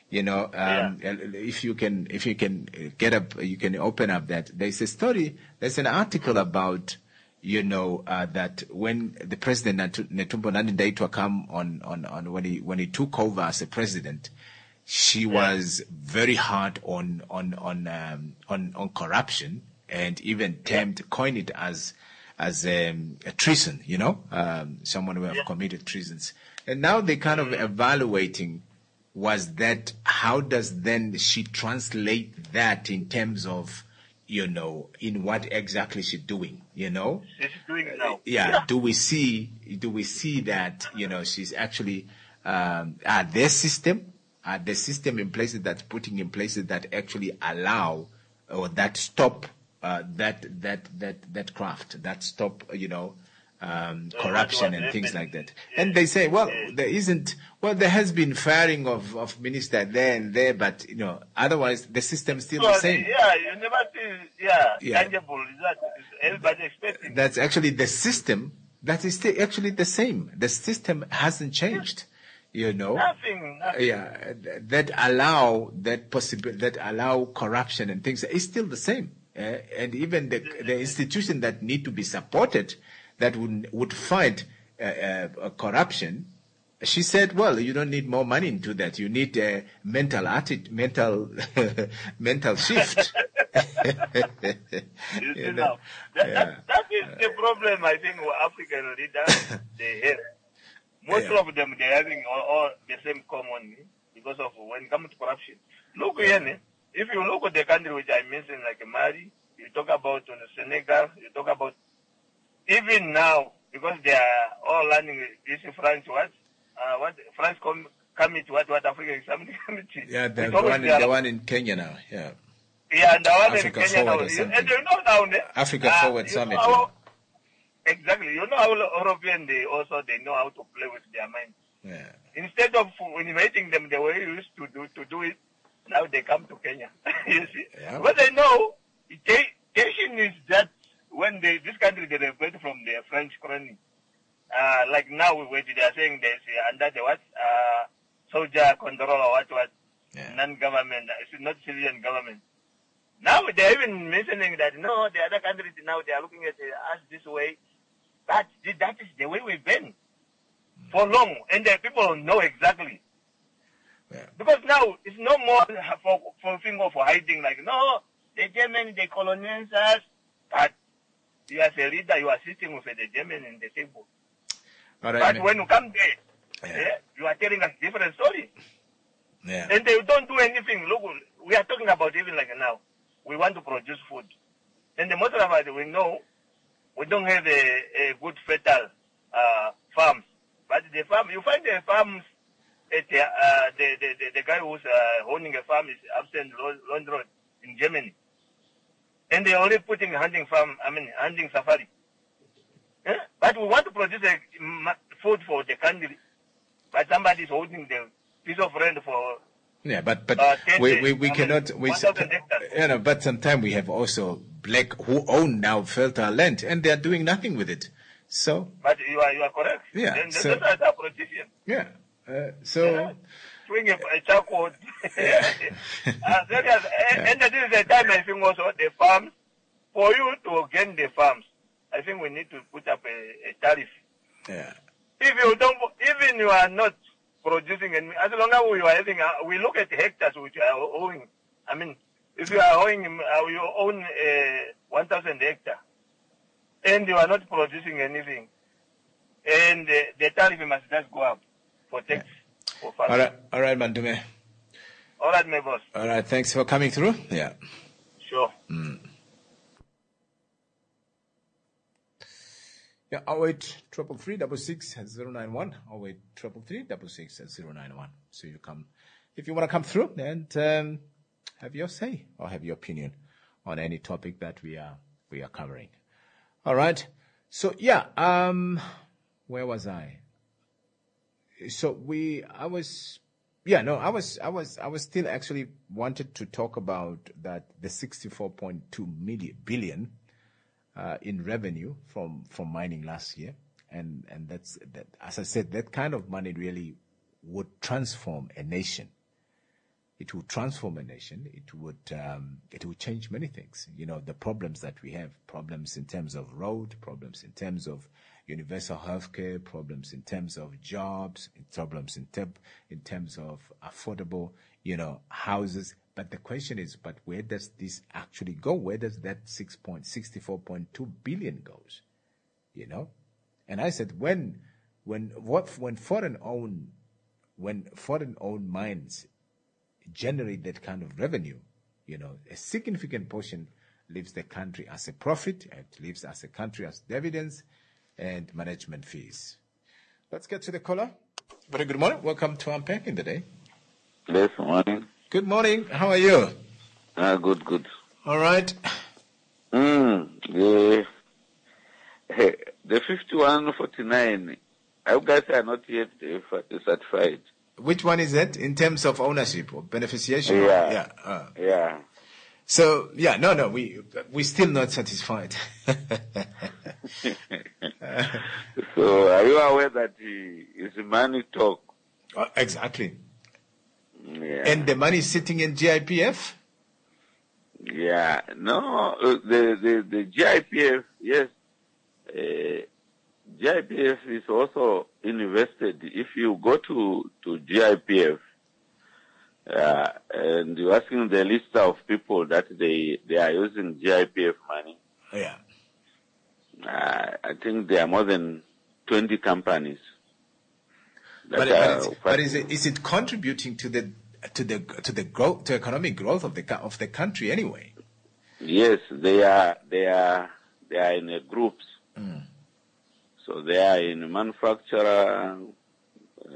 You know, um, yeah. if you can, if you can get up, you can open up that. There's a story, there's an article about, you know, uh, that when the president Netumbo Nandi-Ndaitwah come on, on, on when he when he took over as a president, she yeah. was very hard on on on um, on on corruption, and even termed yeah. coined it as as um, a treason. You know, um, someone who have yeah. committed treasons, and now they kind of evaluating. Was that, how does then she translate that in terms of, you know, in what exactly she's doing, you know? She's doing it now. Yeah. yeah. Do we see, do we see that, you know, she's actually, um, are there system, are the system in places that's putting in places that actually allow or that stop, uh, that, that, that, that craft, that stop, you know, Um, corruption and things like that. Yeah. And they say, well, yeah. there isn't, well, there has been firing of, of minister there and there, but, you know, otherwise the system's still so, the same. Yeah, you never see, yeah, yeah. tangible result. Everybody expecting. That's actually the system, that is still actually the same. The system hasn't changed, you know. Nothing, nothing. Yeah, that allow, that possible, that allow corruption and things, is still the same. Uh, and even the, the institution that need to be supported, that would would fight uh, uh, corruption. She said, "Well, you don't need more money into that. You need a mental attitude, mental mental shift." you you know, that, yeah. that, that is the problem. I think African leaders they have. Most yeah. of them they having all, all the same common because of when it comes to corruption. Look yeah. here, if you look at the country which I mentioned, like Mali, you talk about uh, Senegal, you talk about. Even now, because they are all learning this French what, uh, what French com- committee, what what African Islamic committee. Yeah, the, the one, in, the one in Kenya now. Yeah. Yeah, and the one Africa in Kenya now. Forward You, and you know now, Africa uh, Forward Summit. How, exactly. You know how European they also they know how to play with their mind. Yeah. Instead of inviting them the way you used to do to do it, now they come to Kenya. You see, yeah. But they know tension is that. When they, this country they referred from the French colony, uh, like now we they are saying there's uh, under the what uh, soldier control or what what yeah. non-government, it's not civilian government. Now they're even mentioning that no, the other countries now they are looking at us this way, but that is the way we've been for long, and the people know exactly. Yeah. Because now it's no more for for thing of hiding like no, the Germans they colonize us, but you as a leader, you are sitting with the German in the table. Right, but I mean, when you come there, yeah. Yeah, you are telling us different story. Yeah. And they don't do anything. Look, we are talking about even like now. We want to produce food. And the most of it, we know we don't have a, a good fertile uh, farms. But the farm, you find the farms, at, uh, the, the, the, the guy who's uh, owning a farm is absent London in Germany. And they're only putting hunting farm, I mean, hunting safari. Eh? But we want to produce a food for the country. But somebody is holding the piece of land for. Yeah, but but uh, we, we, we cannot. We, you know, but sometimes we have also black who own now fertile land and they are doing nothing with it. So. But you are you are correct. Yeah. Then, so, those are politicians. Yeah. Uh, so. Yeah. Swing a, a charcoal. Yeah. uh, there is, and, and this is the time I think also the farms, for you to gain the farms, I think we need to put up a, a tariff. Yeah. If you don't, even you are not producing, and as long as we are having, uh, we look at hectares which are owing. I mean, if you are owing, uh, you own uh, one thousand hectares, and you are not producing anything, and uh, the tariff must just go up for tax. Yeah. All right, all right, Mandume. All right, my boss. All right, thanks for coming through. Yeah. Sure. Mm. Yeah, oh wait, triple three double six zero nine one. Oh wait, triple three double six zero nine one. So you come, if you want to come through and um, have your say or have your opinion on any topic that we are we are covering. All right. So yeah, um, where was I? So we, I was, yeah, no, I was, I was, I was still actually wanted to talk about that the sixty-four point two million billion uh, in revenue from from mining last year, and and that's that. As I said, that kind of money really would transform a nation. It will transform a nation. It would um, it will change many things. You know, the problems that we have, problems in terms of road, problems in terms of universal healthcare, problems in terms of jobs, problems in, ter- in terms of affordable, you know, houses. But the question is, but where does this actually go? Where does that six point six four point two billion goes? You know? And I said, when, when, what, when foreign owned, when foreign owned mines generate that kind of revenue, you know, a significant portion leaves the country as a profit, and leaves as a country as dividends and management fees. Let's get to the caller. Very good morning. Welcome to Unpacking the Day. Good morning. Good morning. How are you? Ah, good, good. All right. Mm, the, the fifty-one forty-nine, you guys are not yet certified. Which one is that in terms of ownership or beneficiation? Yeah. Yeah. Uh, yeah. So, yeah, no, no, we, we're still not satisfied. So, are you aware that it's money talk? Uh, exactly. Yeah. And the money is sitting in G I P F? Yeah. No, uh, the, the, the G I P F, yes. Uh, G I P F is also invested. If you go to, to G I P F, uh, and you're asking the list of people that they, they are using G I P F money. Yeah. Uh, I think there are more than twenty companies. But, but, is, but is it, is it contributing to the, to the, to the growth, to economic growth of the, of the country anyway? Yes, they are, they are, they are in uh, groups. Mm. So they are in manufacturer, uh,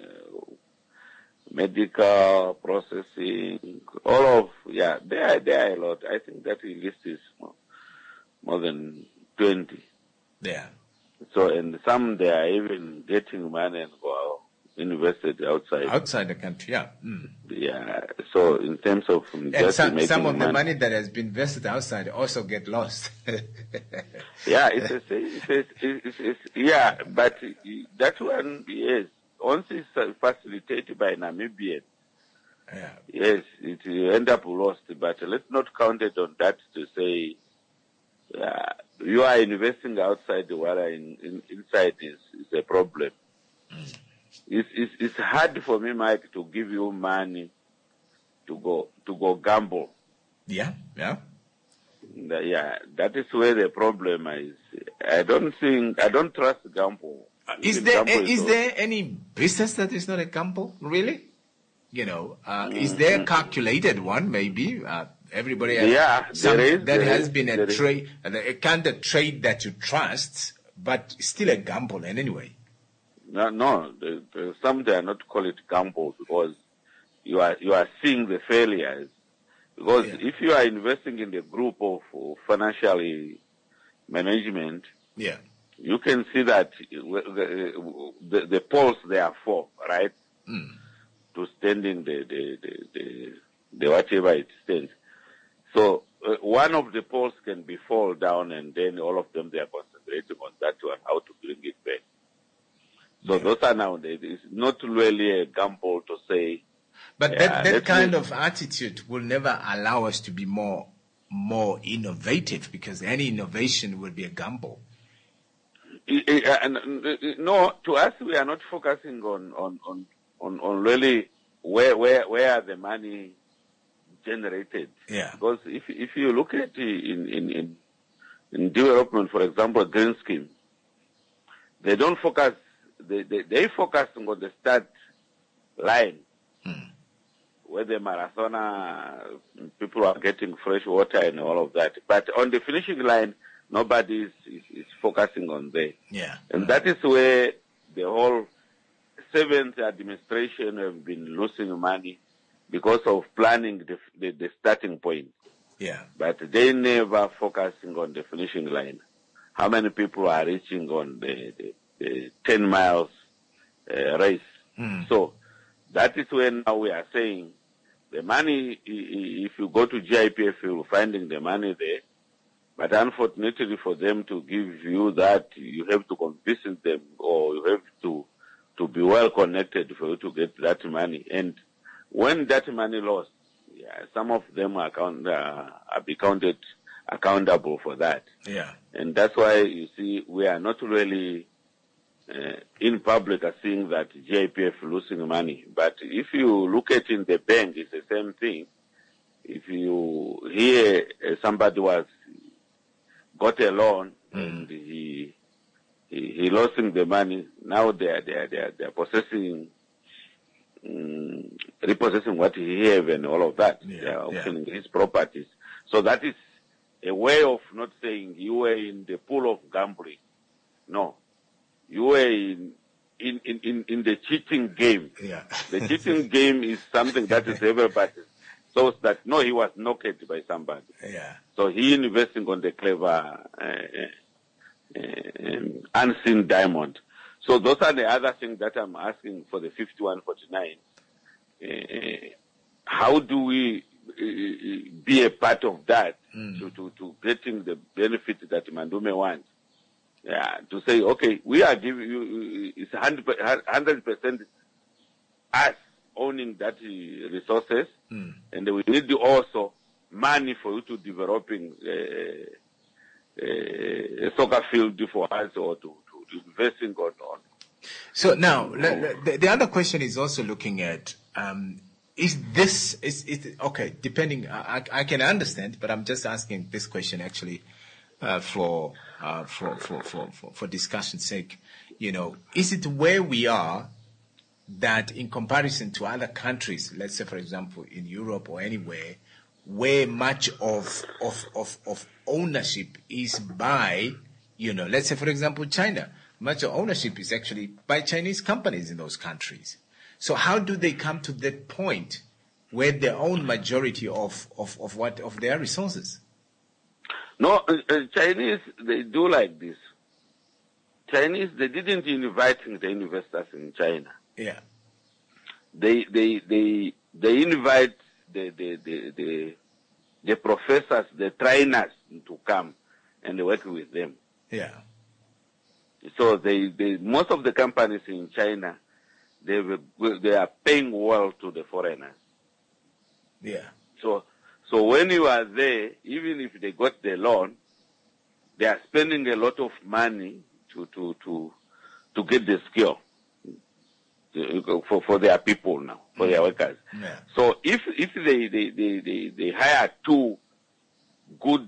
medical processing, all of, yeah, they are, they are a lot. I think that list is more, more than twenty. Yeah. So, and some they are even getting money and go out, invested outside. Outside the country, yeah. Mm. Yeah. So in terms of and just some, making some of money, the money that has been invested outside also get lost. yeah, it's a, it's, a, it's, it's, yeah, but that one, yes, once it's facilitated by Namibian, yeah. yes, it will end up lost. But let's not count it on that to say uh, you are investing outside while in, in, inside is, is a problem. Mm. It's, it's, it's hard for me, Mike, to give you money to go to go gamble. Yeah, yeah. Yeah, that is where the problem is. I don't think, I don't trust gamble. Uh, is there uh, is, is there any business that is not a gamble, really? You know, uh, mm-hmm. is there a calculated one, maybe? Uh, everybody has yeah, some, there is, that there has is, been a trade, a kind of trade that you trust, but still a gamble in any way. No, no, the, the, some they are not call it gamble because you are you are seeing the failures. Because yeah. if you are investing in the group of, of financial management, yeah, you can see that the the, the polls there are four, right? Mm. To standing the the, the the the whatever it stands. So uh, one of the polls can be fall down, and then all of them they are concentrating on that one, how to bring it back. So yeah. those are now, it's not really a gamble to say. But yeah, that, that kind of attitude will never allow us to be more, more innovative, because any innovation will be a gamble. No, to us, we are not focusing on, on, on, on, on really where, where, where the money generated. Yeah. Because if, if you look at in, in, in, in development, for example, green scheme, they don't focus. They, they, they focus on the start line, hmm. where the marathoner, people are getting fresh water and all of that. But on the finishing line, nobody is, is, is focusing on there. Yeah. And right. that is where the whole seventh administration have been losing money because of planning the, the, the starting point. Yeah. But they never focusing on the finishing line. How many people are reaching on the, the Uh, ten miles uh, race. Mm. So that is when now we are saying the money, if you go to G I P F, you're finding the money there. But unfortunately for them to give you that, you have to convince them, or you have to, to be well connected for you to get that money. And when that money lost, yeah, some of them are, count, uh, are be counted accountable for that. Yeah. And that's why you see we are not really uh, in public are seeing that J P F losing money. But if you look at in the bank, it's the same thing. If you hear uh, somebody was got a loan mm. and he, he he losing the money, now they are they are they are, they are possessing. Um, repossessing what he have and all of that, yeah, they are auctioning yeah. his properties. So that is a way of not saying you were in the pool of gambling. No, you were in in, in, in the cheating game. Yeah. The cheating game is something that is everybody. So that no, he was knocked by somebody. Yeah. So he investing on the clever uh, uh, um, unseen diamond. So those are the other things that I'm asking for the fifty-one forty-nine. Uh, how do we uh, be a part of that mm. to, to, to getting the benefit that Mandume wants? Yeah, to say, okay, we are giving you, it's one hundred percent us owning that uh, resources, mm. and we need also money for you to developing uh, uh, a soccer field for us or to investing on, on. So now, the, the other question is also looking at, um, is this, is, is okay, depending, I, I can understand, but I'm just asking this question actually uh, for, uh, for, for, for, for, for discussion's sake. You know, is it where we are that in comparison to other countries, let's say, for example, in Europe or anywhere, where much of, of, of, of ownership is by, you know, let's say, for example, China. Much of ownership is actually by Chinese companies in those countries. So how do they come to that point where they own majority of, of, of what of their resources? No, uh, uh, Chinese, they do like this. Chinese, they didn't invite the investors in China. Yeah. They they they they invite the the the the, the professors, the trainers to come and work with them. Yeah. So they, they, most of the companies in China, they they are paying well to the foreigners. Yeah. So, so when you are there, even if they got the loan, they are spending a lot of money to to to to get the skill for for their people now, for mm. their workers. Yeah. So if if they they they they, they hire two good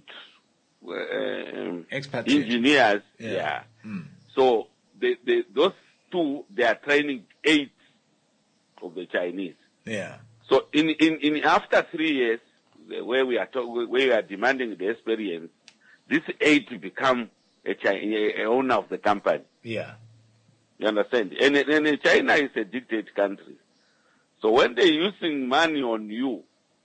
um, engineers, yeah. yeah. Mm. So they, they, those two, they are training eight of the Chinese. Yeah. So in, in, in after three years, where we are talk, where we are demanding the experience, these eight become a, China, a owner of the company. Yeah. You understand? And, and China is a dictator country. So when they're using money on you,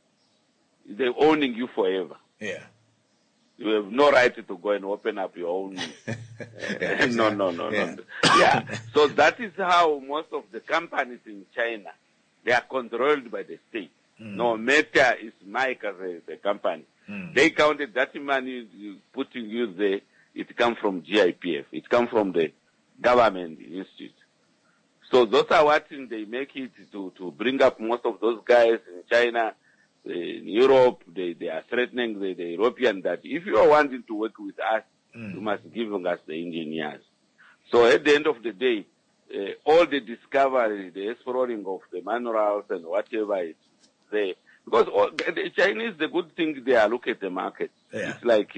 they're owning you forever. Yeah. You have no right to go and open up your own. Uh, yeah, no, no, no, yeah. no. Yeah. So that is how most of the companies in China, they are controlled by the state. Mm. No matter is Mike as a, the company. Mm. They counted that money you putting you there, it comes from G I P F. It comes from the government institute. So those are what they make it to, to bring up most of those guys in China. In Europe, they, they are threatening the, the European that if you are wanting to work with us, mm. you must give us the engineers. So at the end of the day, uh, all the discovery, the exploring of the minerals and whatever is there, because all, the Chinese, the good thing, they are look at the market. Yeah. It's like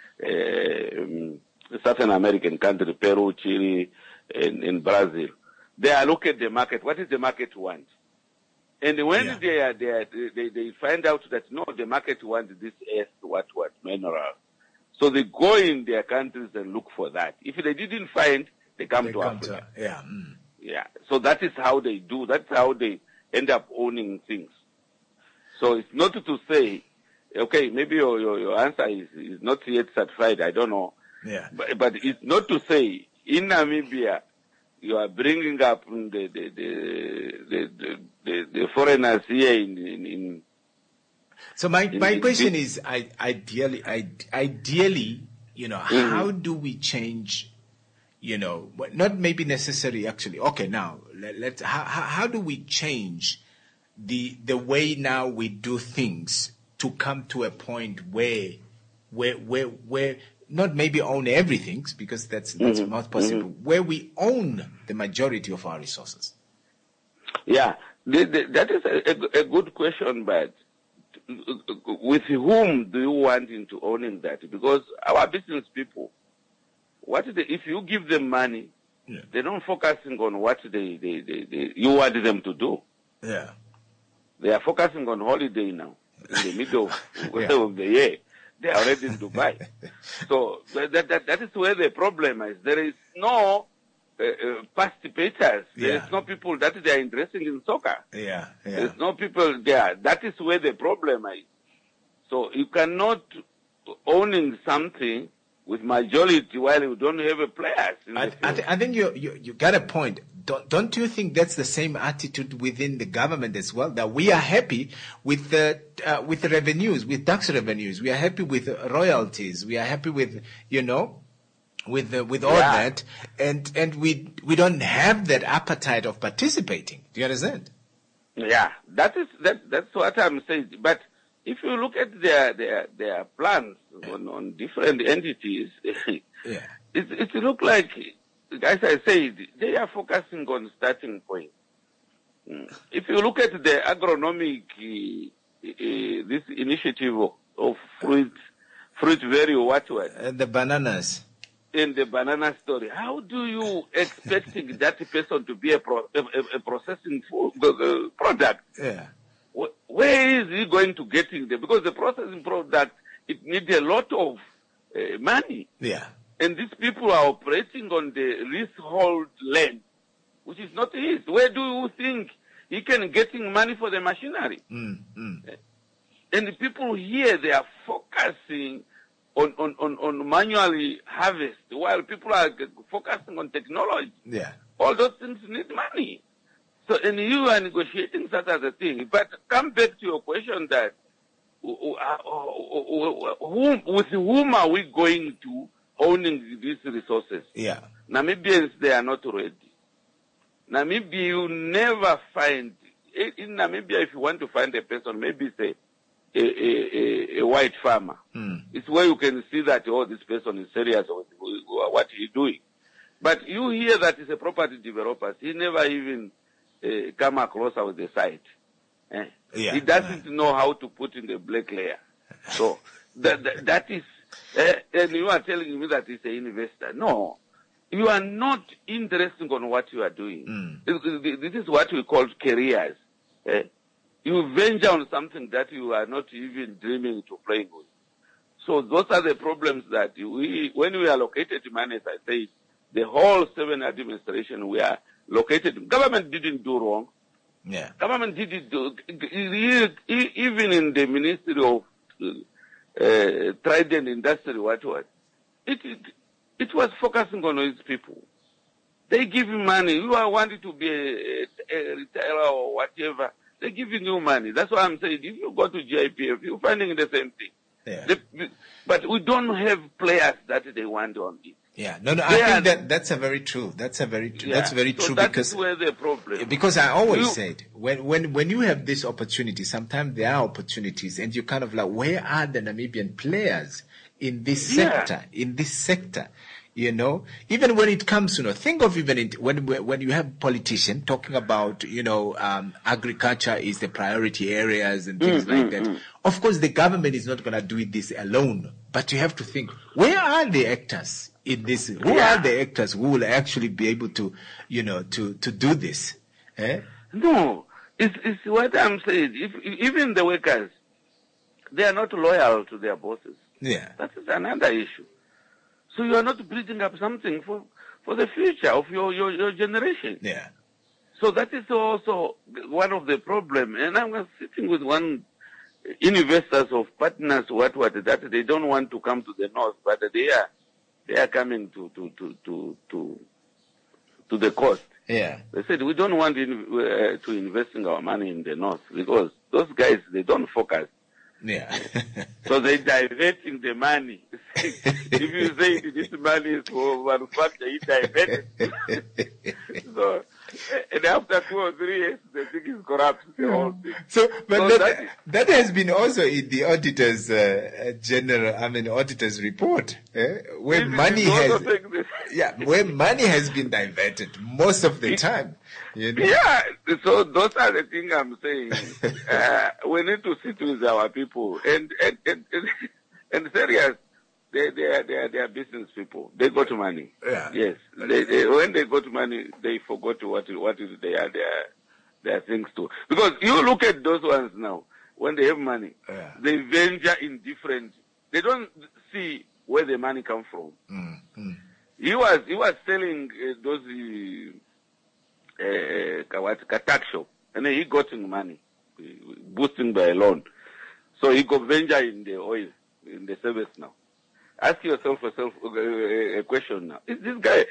uh, um, Southern American country, Peru, Chile, and, and Brazil. They are look at the market. What is the market want? And when yeah. they, are, they, are, they they find out that, no, the market wants this earth, what, what, mineral. So they go in their countries and look for that. If they didn't find, they come they to come Africa. To, yeah. Mm. Yeah. So that is how they do. That's how they end up owning things. So it's not to say, okay, maybe your, your, your answer is, is not yet satisfied. I don't know. Yeah. But, but it's not to say, in Namibia, you are bringing up the the the the, the, the, the foreigners here in, in, in so my in, my in, question in, is I, ideally I, ideally you know mm-hmm. how do we change, you know, not maybe necessary actually, okay, now let, let's how, how how do we change the the way now we do things to come to a point where where where where not maybe own everything, because that's that's Mhm. not possible, Mhm. where we own the majority of our resources. Yeah, the, the, that is a, a, a good question, but with whom do you want into owning that? Because our business people, what they, if you give them money, Yeah. they're not focusing on what they, they, they, they you want them to do. Yeah. They are focusing on holiday now, in the middle of, Yeah. of the year. They are already in Dubai. So that, that, that is where the problem is. There is no uh, uh, participators. There Yeah. is no people that they are interested in soccer. Yeah. Yeah. There's no people there. That is where the problem is. So you cannot owning something with majority while you don't have a players in I, the I, field. th- I think you, you you got a point. Don't, don't you think that's the same attitude within the government as well? That we are happy with the uh, with the revenues, with tax revenues. We are happy with uh, royalties. We are happy with you know, with the, with all Yeah. that, and and we we don't have that appetite of participating. Do you understand? Yeah, that is that. That's what I'm saying. But if you look at their their their plans on, on different entities, Yeah. it it look like, as I said, they are focusing on starting point. Mm. If you look at the agronomic uh, uh, this initiative of, of fruit fruit value what what Uh, the bananas. in the banana story, how do you expecting that person to be a, pro, a, a, a processing food, uh, product? Yeah. Wh- Where is he going to get it? Because the processing product, it needs a lot of uh, money. Yeah. And these people are operating on the leasehold land, which is not his. Where do you think he can getting money for the machinery? Mm, mm. And the people here, they are focusing on, on, on, on manually harvest, while people are g- focusing on technology. Yeah. All those things need money. So, and you are negotiating such as a thing. But come back to your question that, who, whom, with whom are we going to owning these resources? Yeah. Namibians, they are not ready. Namibia, you never find, in Namibia, if you want to find a person, maybe say a, a, a, a white farmer. Mm. It's where you can see that, oh, this person is serious with what he's doing. But you hear that he's a property developer. He never even uh, come across with the site. Eh? Yeah. He doesn't know how to put in the black layer. So that, that, that is, uh, and you are telling me that he's an investor. No. You are not interested on what you are doing. Mm. This, this is what we call careers. Eh? You venture on something that you are not even dreaming to play with. So those are the problems that we, when we allocated money, as I say, the whole seven administration, we are located. Government didn't do wrong. Yeah. Government didn't do, even in the Ministry of uh, Trade and Industry, what was, it, it, it was focusing on these people. They give you money. You are wanting to be a, a retailer or whatever. They're giving you money. That's why I'm saying, if you go to J I P F, you're finding the same thing. Yeah. The, but we don't have players that they want on it. Yeah. No, no, I They think are- that that's a very true. That's a very true. Yeah. That's very so true that because is where the problem. because I always You- said when when when you have this opportunity, sometimes there are opportunities, and you kind of like, where are the Namibian players in this Yeah. sector? In this sector, you know, even when it comes, you know, think of even in, when when you have politicians talking about, you know, um, agriculture is the priority areas and things Mm, like mm, that. mm. Of course, the government is not going to do this alone, but you have to think, where are the actors in this? Who Yeah. are the actors who will actually be able to, you know, to, to do this? Eh? No, it's, it's what I'm saying. If, even the workers, they are not loyal to their bosses. Yeah. That is another issue. So you are not building up something for, for the future of your, your, your generation. Yeah. So that is also one of the problem. And I was sitting with one investors of partners, what, what, that they don't want to come to the north, but they are, they are coming to, to, to, to, to, to the coast. Yeah. They said, we don't want in, uh, to investing our money in the north because those guys, they don't focus. Yeah. So they're diverting the money. If you say this money is for manufacture, you divert it. So And after two or three years, they think it's corrupt. The whole thing. So, but So that, that is- that has been also in the auditor's uh, general, I mean, auditor's report, eh, where This is money also has, saying this. yeah, where money has been diverted most of the time. You know? Yeah, so those are the things I'm saying. uh, we need to sit with our people and and and, and, and serious. They they are they are they are business people. They got money. Yeah. Yes. They, they when they got money, they forgot what what is they are their their things to. Because you look at those ones now. When they have money, Yeah. they venture in different. They don't see where the money come from. Mm, mm. He was he was selling uh, those uh, uh, what a tax shop, and then he got in money, uh, boosting by a loan. So he got venture in the oil, in the service now. Ask yourself a, self, uh, a question now: is this guy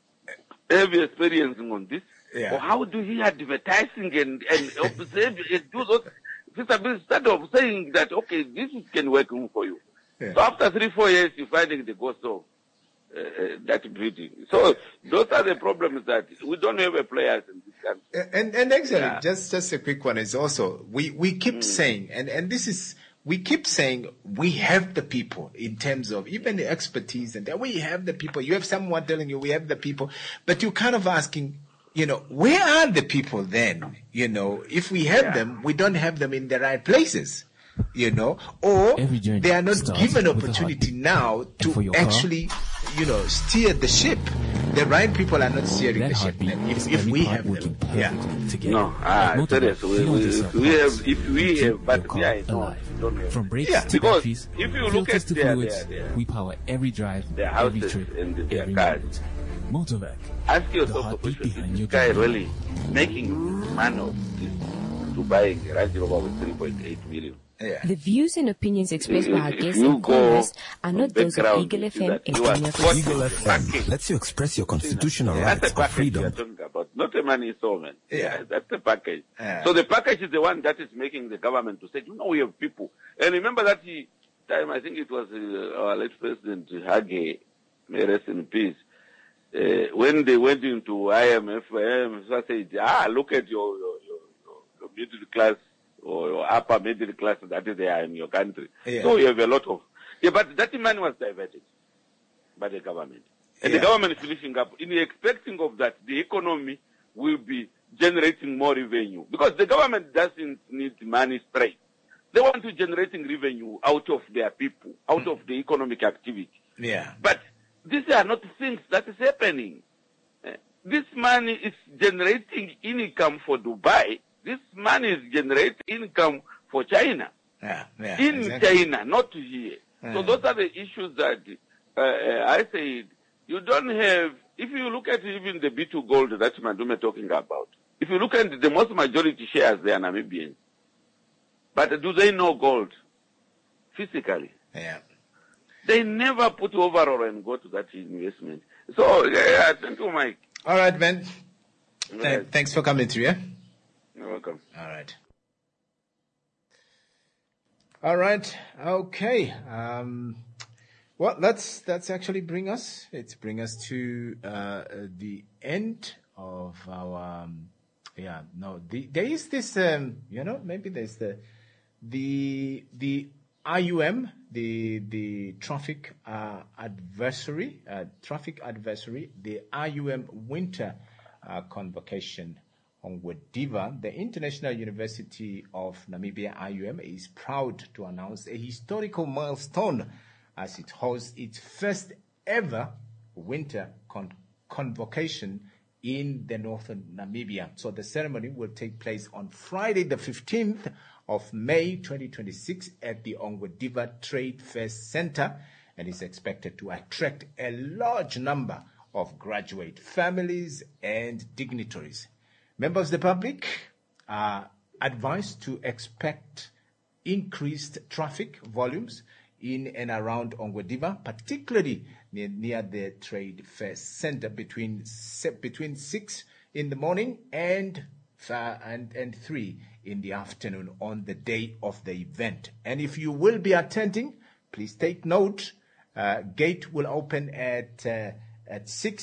have experience on this, Yeah. or how do he advertising and and observe and do those? Instead of saying that okay, this can work for you. Yeah. So after three four years, you finding the ghost of uh, uh, that breeding. So those are the problems that we don't have a players in this country. And and actually, Yeah. just just a quick one is also we we keep saying, and and this is we keep saying we have the people in terms of even the expertise, and that we have the people. You have someone telling you we have the people, but you're kind of asking, you know, where are the people then? You know, if we have Yeah. them, we don't have them in the right places. You know, or Every journey they are not starts given with a opportunity heartbeat. now And for to your car, actually, you know, steer the ship. The right people are not steering That the ship. heartbeat And is if, if every we part have working them, yeah. perfectly together. No, ah, Like serious. motorbike, We, you don't we, just if sell we parts. have, if we You keep have, but your car yeah, no, alive. don't have. From brakes Yeah, to because batteries, if you look filters at to their, fluids, their, their, we power every drive, their every houses trip, and their every cars. moment. Motorbike. Ask The yourself a heartbeat question: behind is your this guy journey. really making money of this to buying a Range Rover with three point eight million? Yeah. The views and opinions expressed by our If guests you and go callers are on not those of background, Eagle you F see M that and you are any of forced its Eagle to F M package. lets you express your constitutional Yeah, rights that's of the package we freedom. are talking about, not a money installment. Yeah. That's the package. Yeah. So the package is the one that is making the government to say, you know, we have people. And remember that he, time, I think it was uh, our late president, Hage, may rest in peace, uh, when they went into I M F, I M F said, ah, look at your, your, your, your, your middle class or your upper middle class that is there in your country. Yeah. So you have a lot of, yeah, but that money was diverted by the government. And Yeah. the government is finishing up. In expecting of that, the economy will be generating more revenue. Because the government doesn't need money straight. They want to generating revenue out of their people, out of the economic activity. Yeah. But these are not things that is happening. Eh, This money is generating income for Dubai. This money is generating income for China. Yeah. Yeah. In exactly. China, not here. Yeah. So those are the issues that uh, uh, I said you don't have. If you look at even the B two gold that Madume talking about, if you look at the most majority shares, they are Namibians. But do they know gold physically? Yeah. They never put overall and go to that investment. So yeah, thank you, Mike. All right, man. Th- Right. Thanks for coming through, yeah? You're welcome. All right. All right. Okay. Um, well, that's that's actually bring us. It's bring us to uh, the end of our. Um, yeah. No. The, there is this. Um, you know. Maybe there's the the the I U M, the the traffic uh, adversary, uh, traffic adversary, the I U M winter uh, convocation on Wediva. The International University of Namibia, I U M, is proud to announce a historical milestone as it hosts its first ever winter con- convocation in the northern Namibia. So the ceremony will take place on Friday, the fifteenth of May, twenty twenty-six, at the Ongwediva Trade Fair Center, and is expected to attract a large number of graduate families and dignitaries. Members of the public are advised to expect increased traffic volumes in and around Ongwediva, particularly near, near the Trade Fair Center between se- between six in the morning and uh, and and three in the afternoon on the day of the event. And if you will be attending, please take note. Uh, gate will open at uh, at six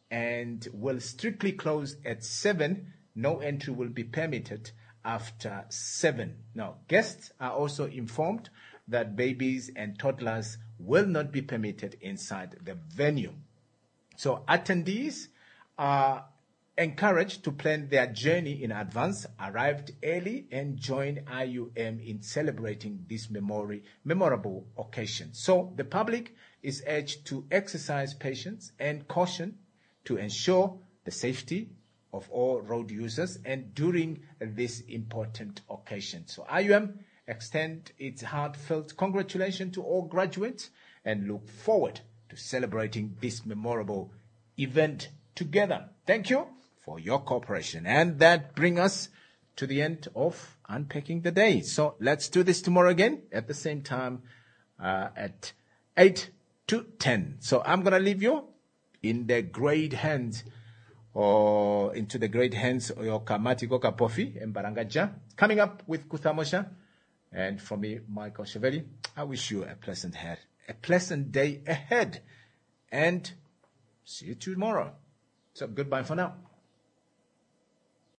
and will strictly close at seven. No entry will be permitted after seven. Now, guests are also informed that babies and toddlers will not be permitted inside the venue. So attendees are encouraged to plan their journey in advance, arrive early, and join I U M in celebrating this memory, memorable occasion. So the public is urged to exercise patience and caution to ensure the safety of all road users and during this important occasion. So I U M extend its heartfelt congratulations to all graduates and look forward to celebrating this memorable event together. Thank you for your cooperation. And that brings us to the end of Unpacking the Day. So let's do this tomorrow again at the same time uh, at eight to ten. So I'm going to leave you in the great hands or into the great hands of your Kamatiko Kapofi and Barangaja. Coming up with Kuthamosha. And for me, Michael Cheveli, I wish you a pleasant head, a pleasant day ahead. And see you tomorrow. So goodbye for now.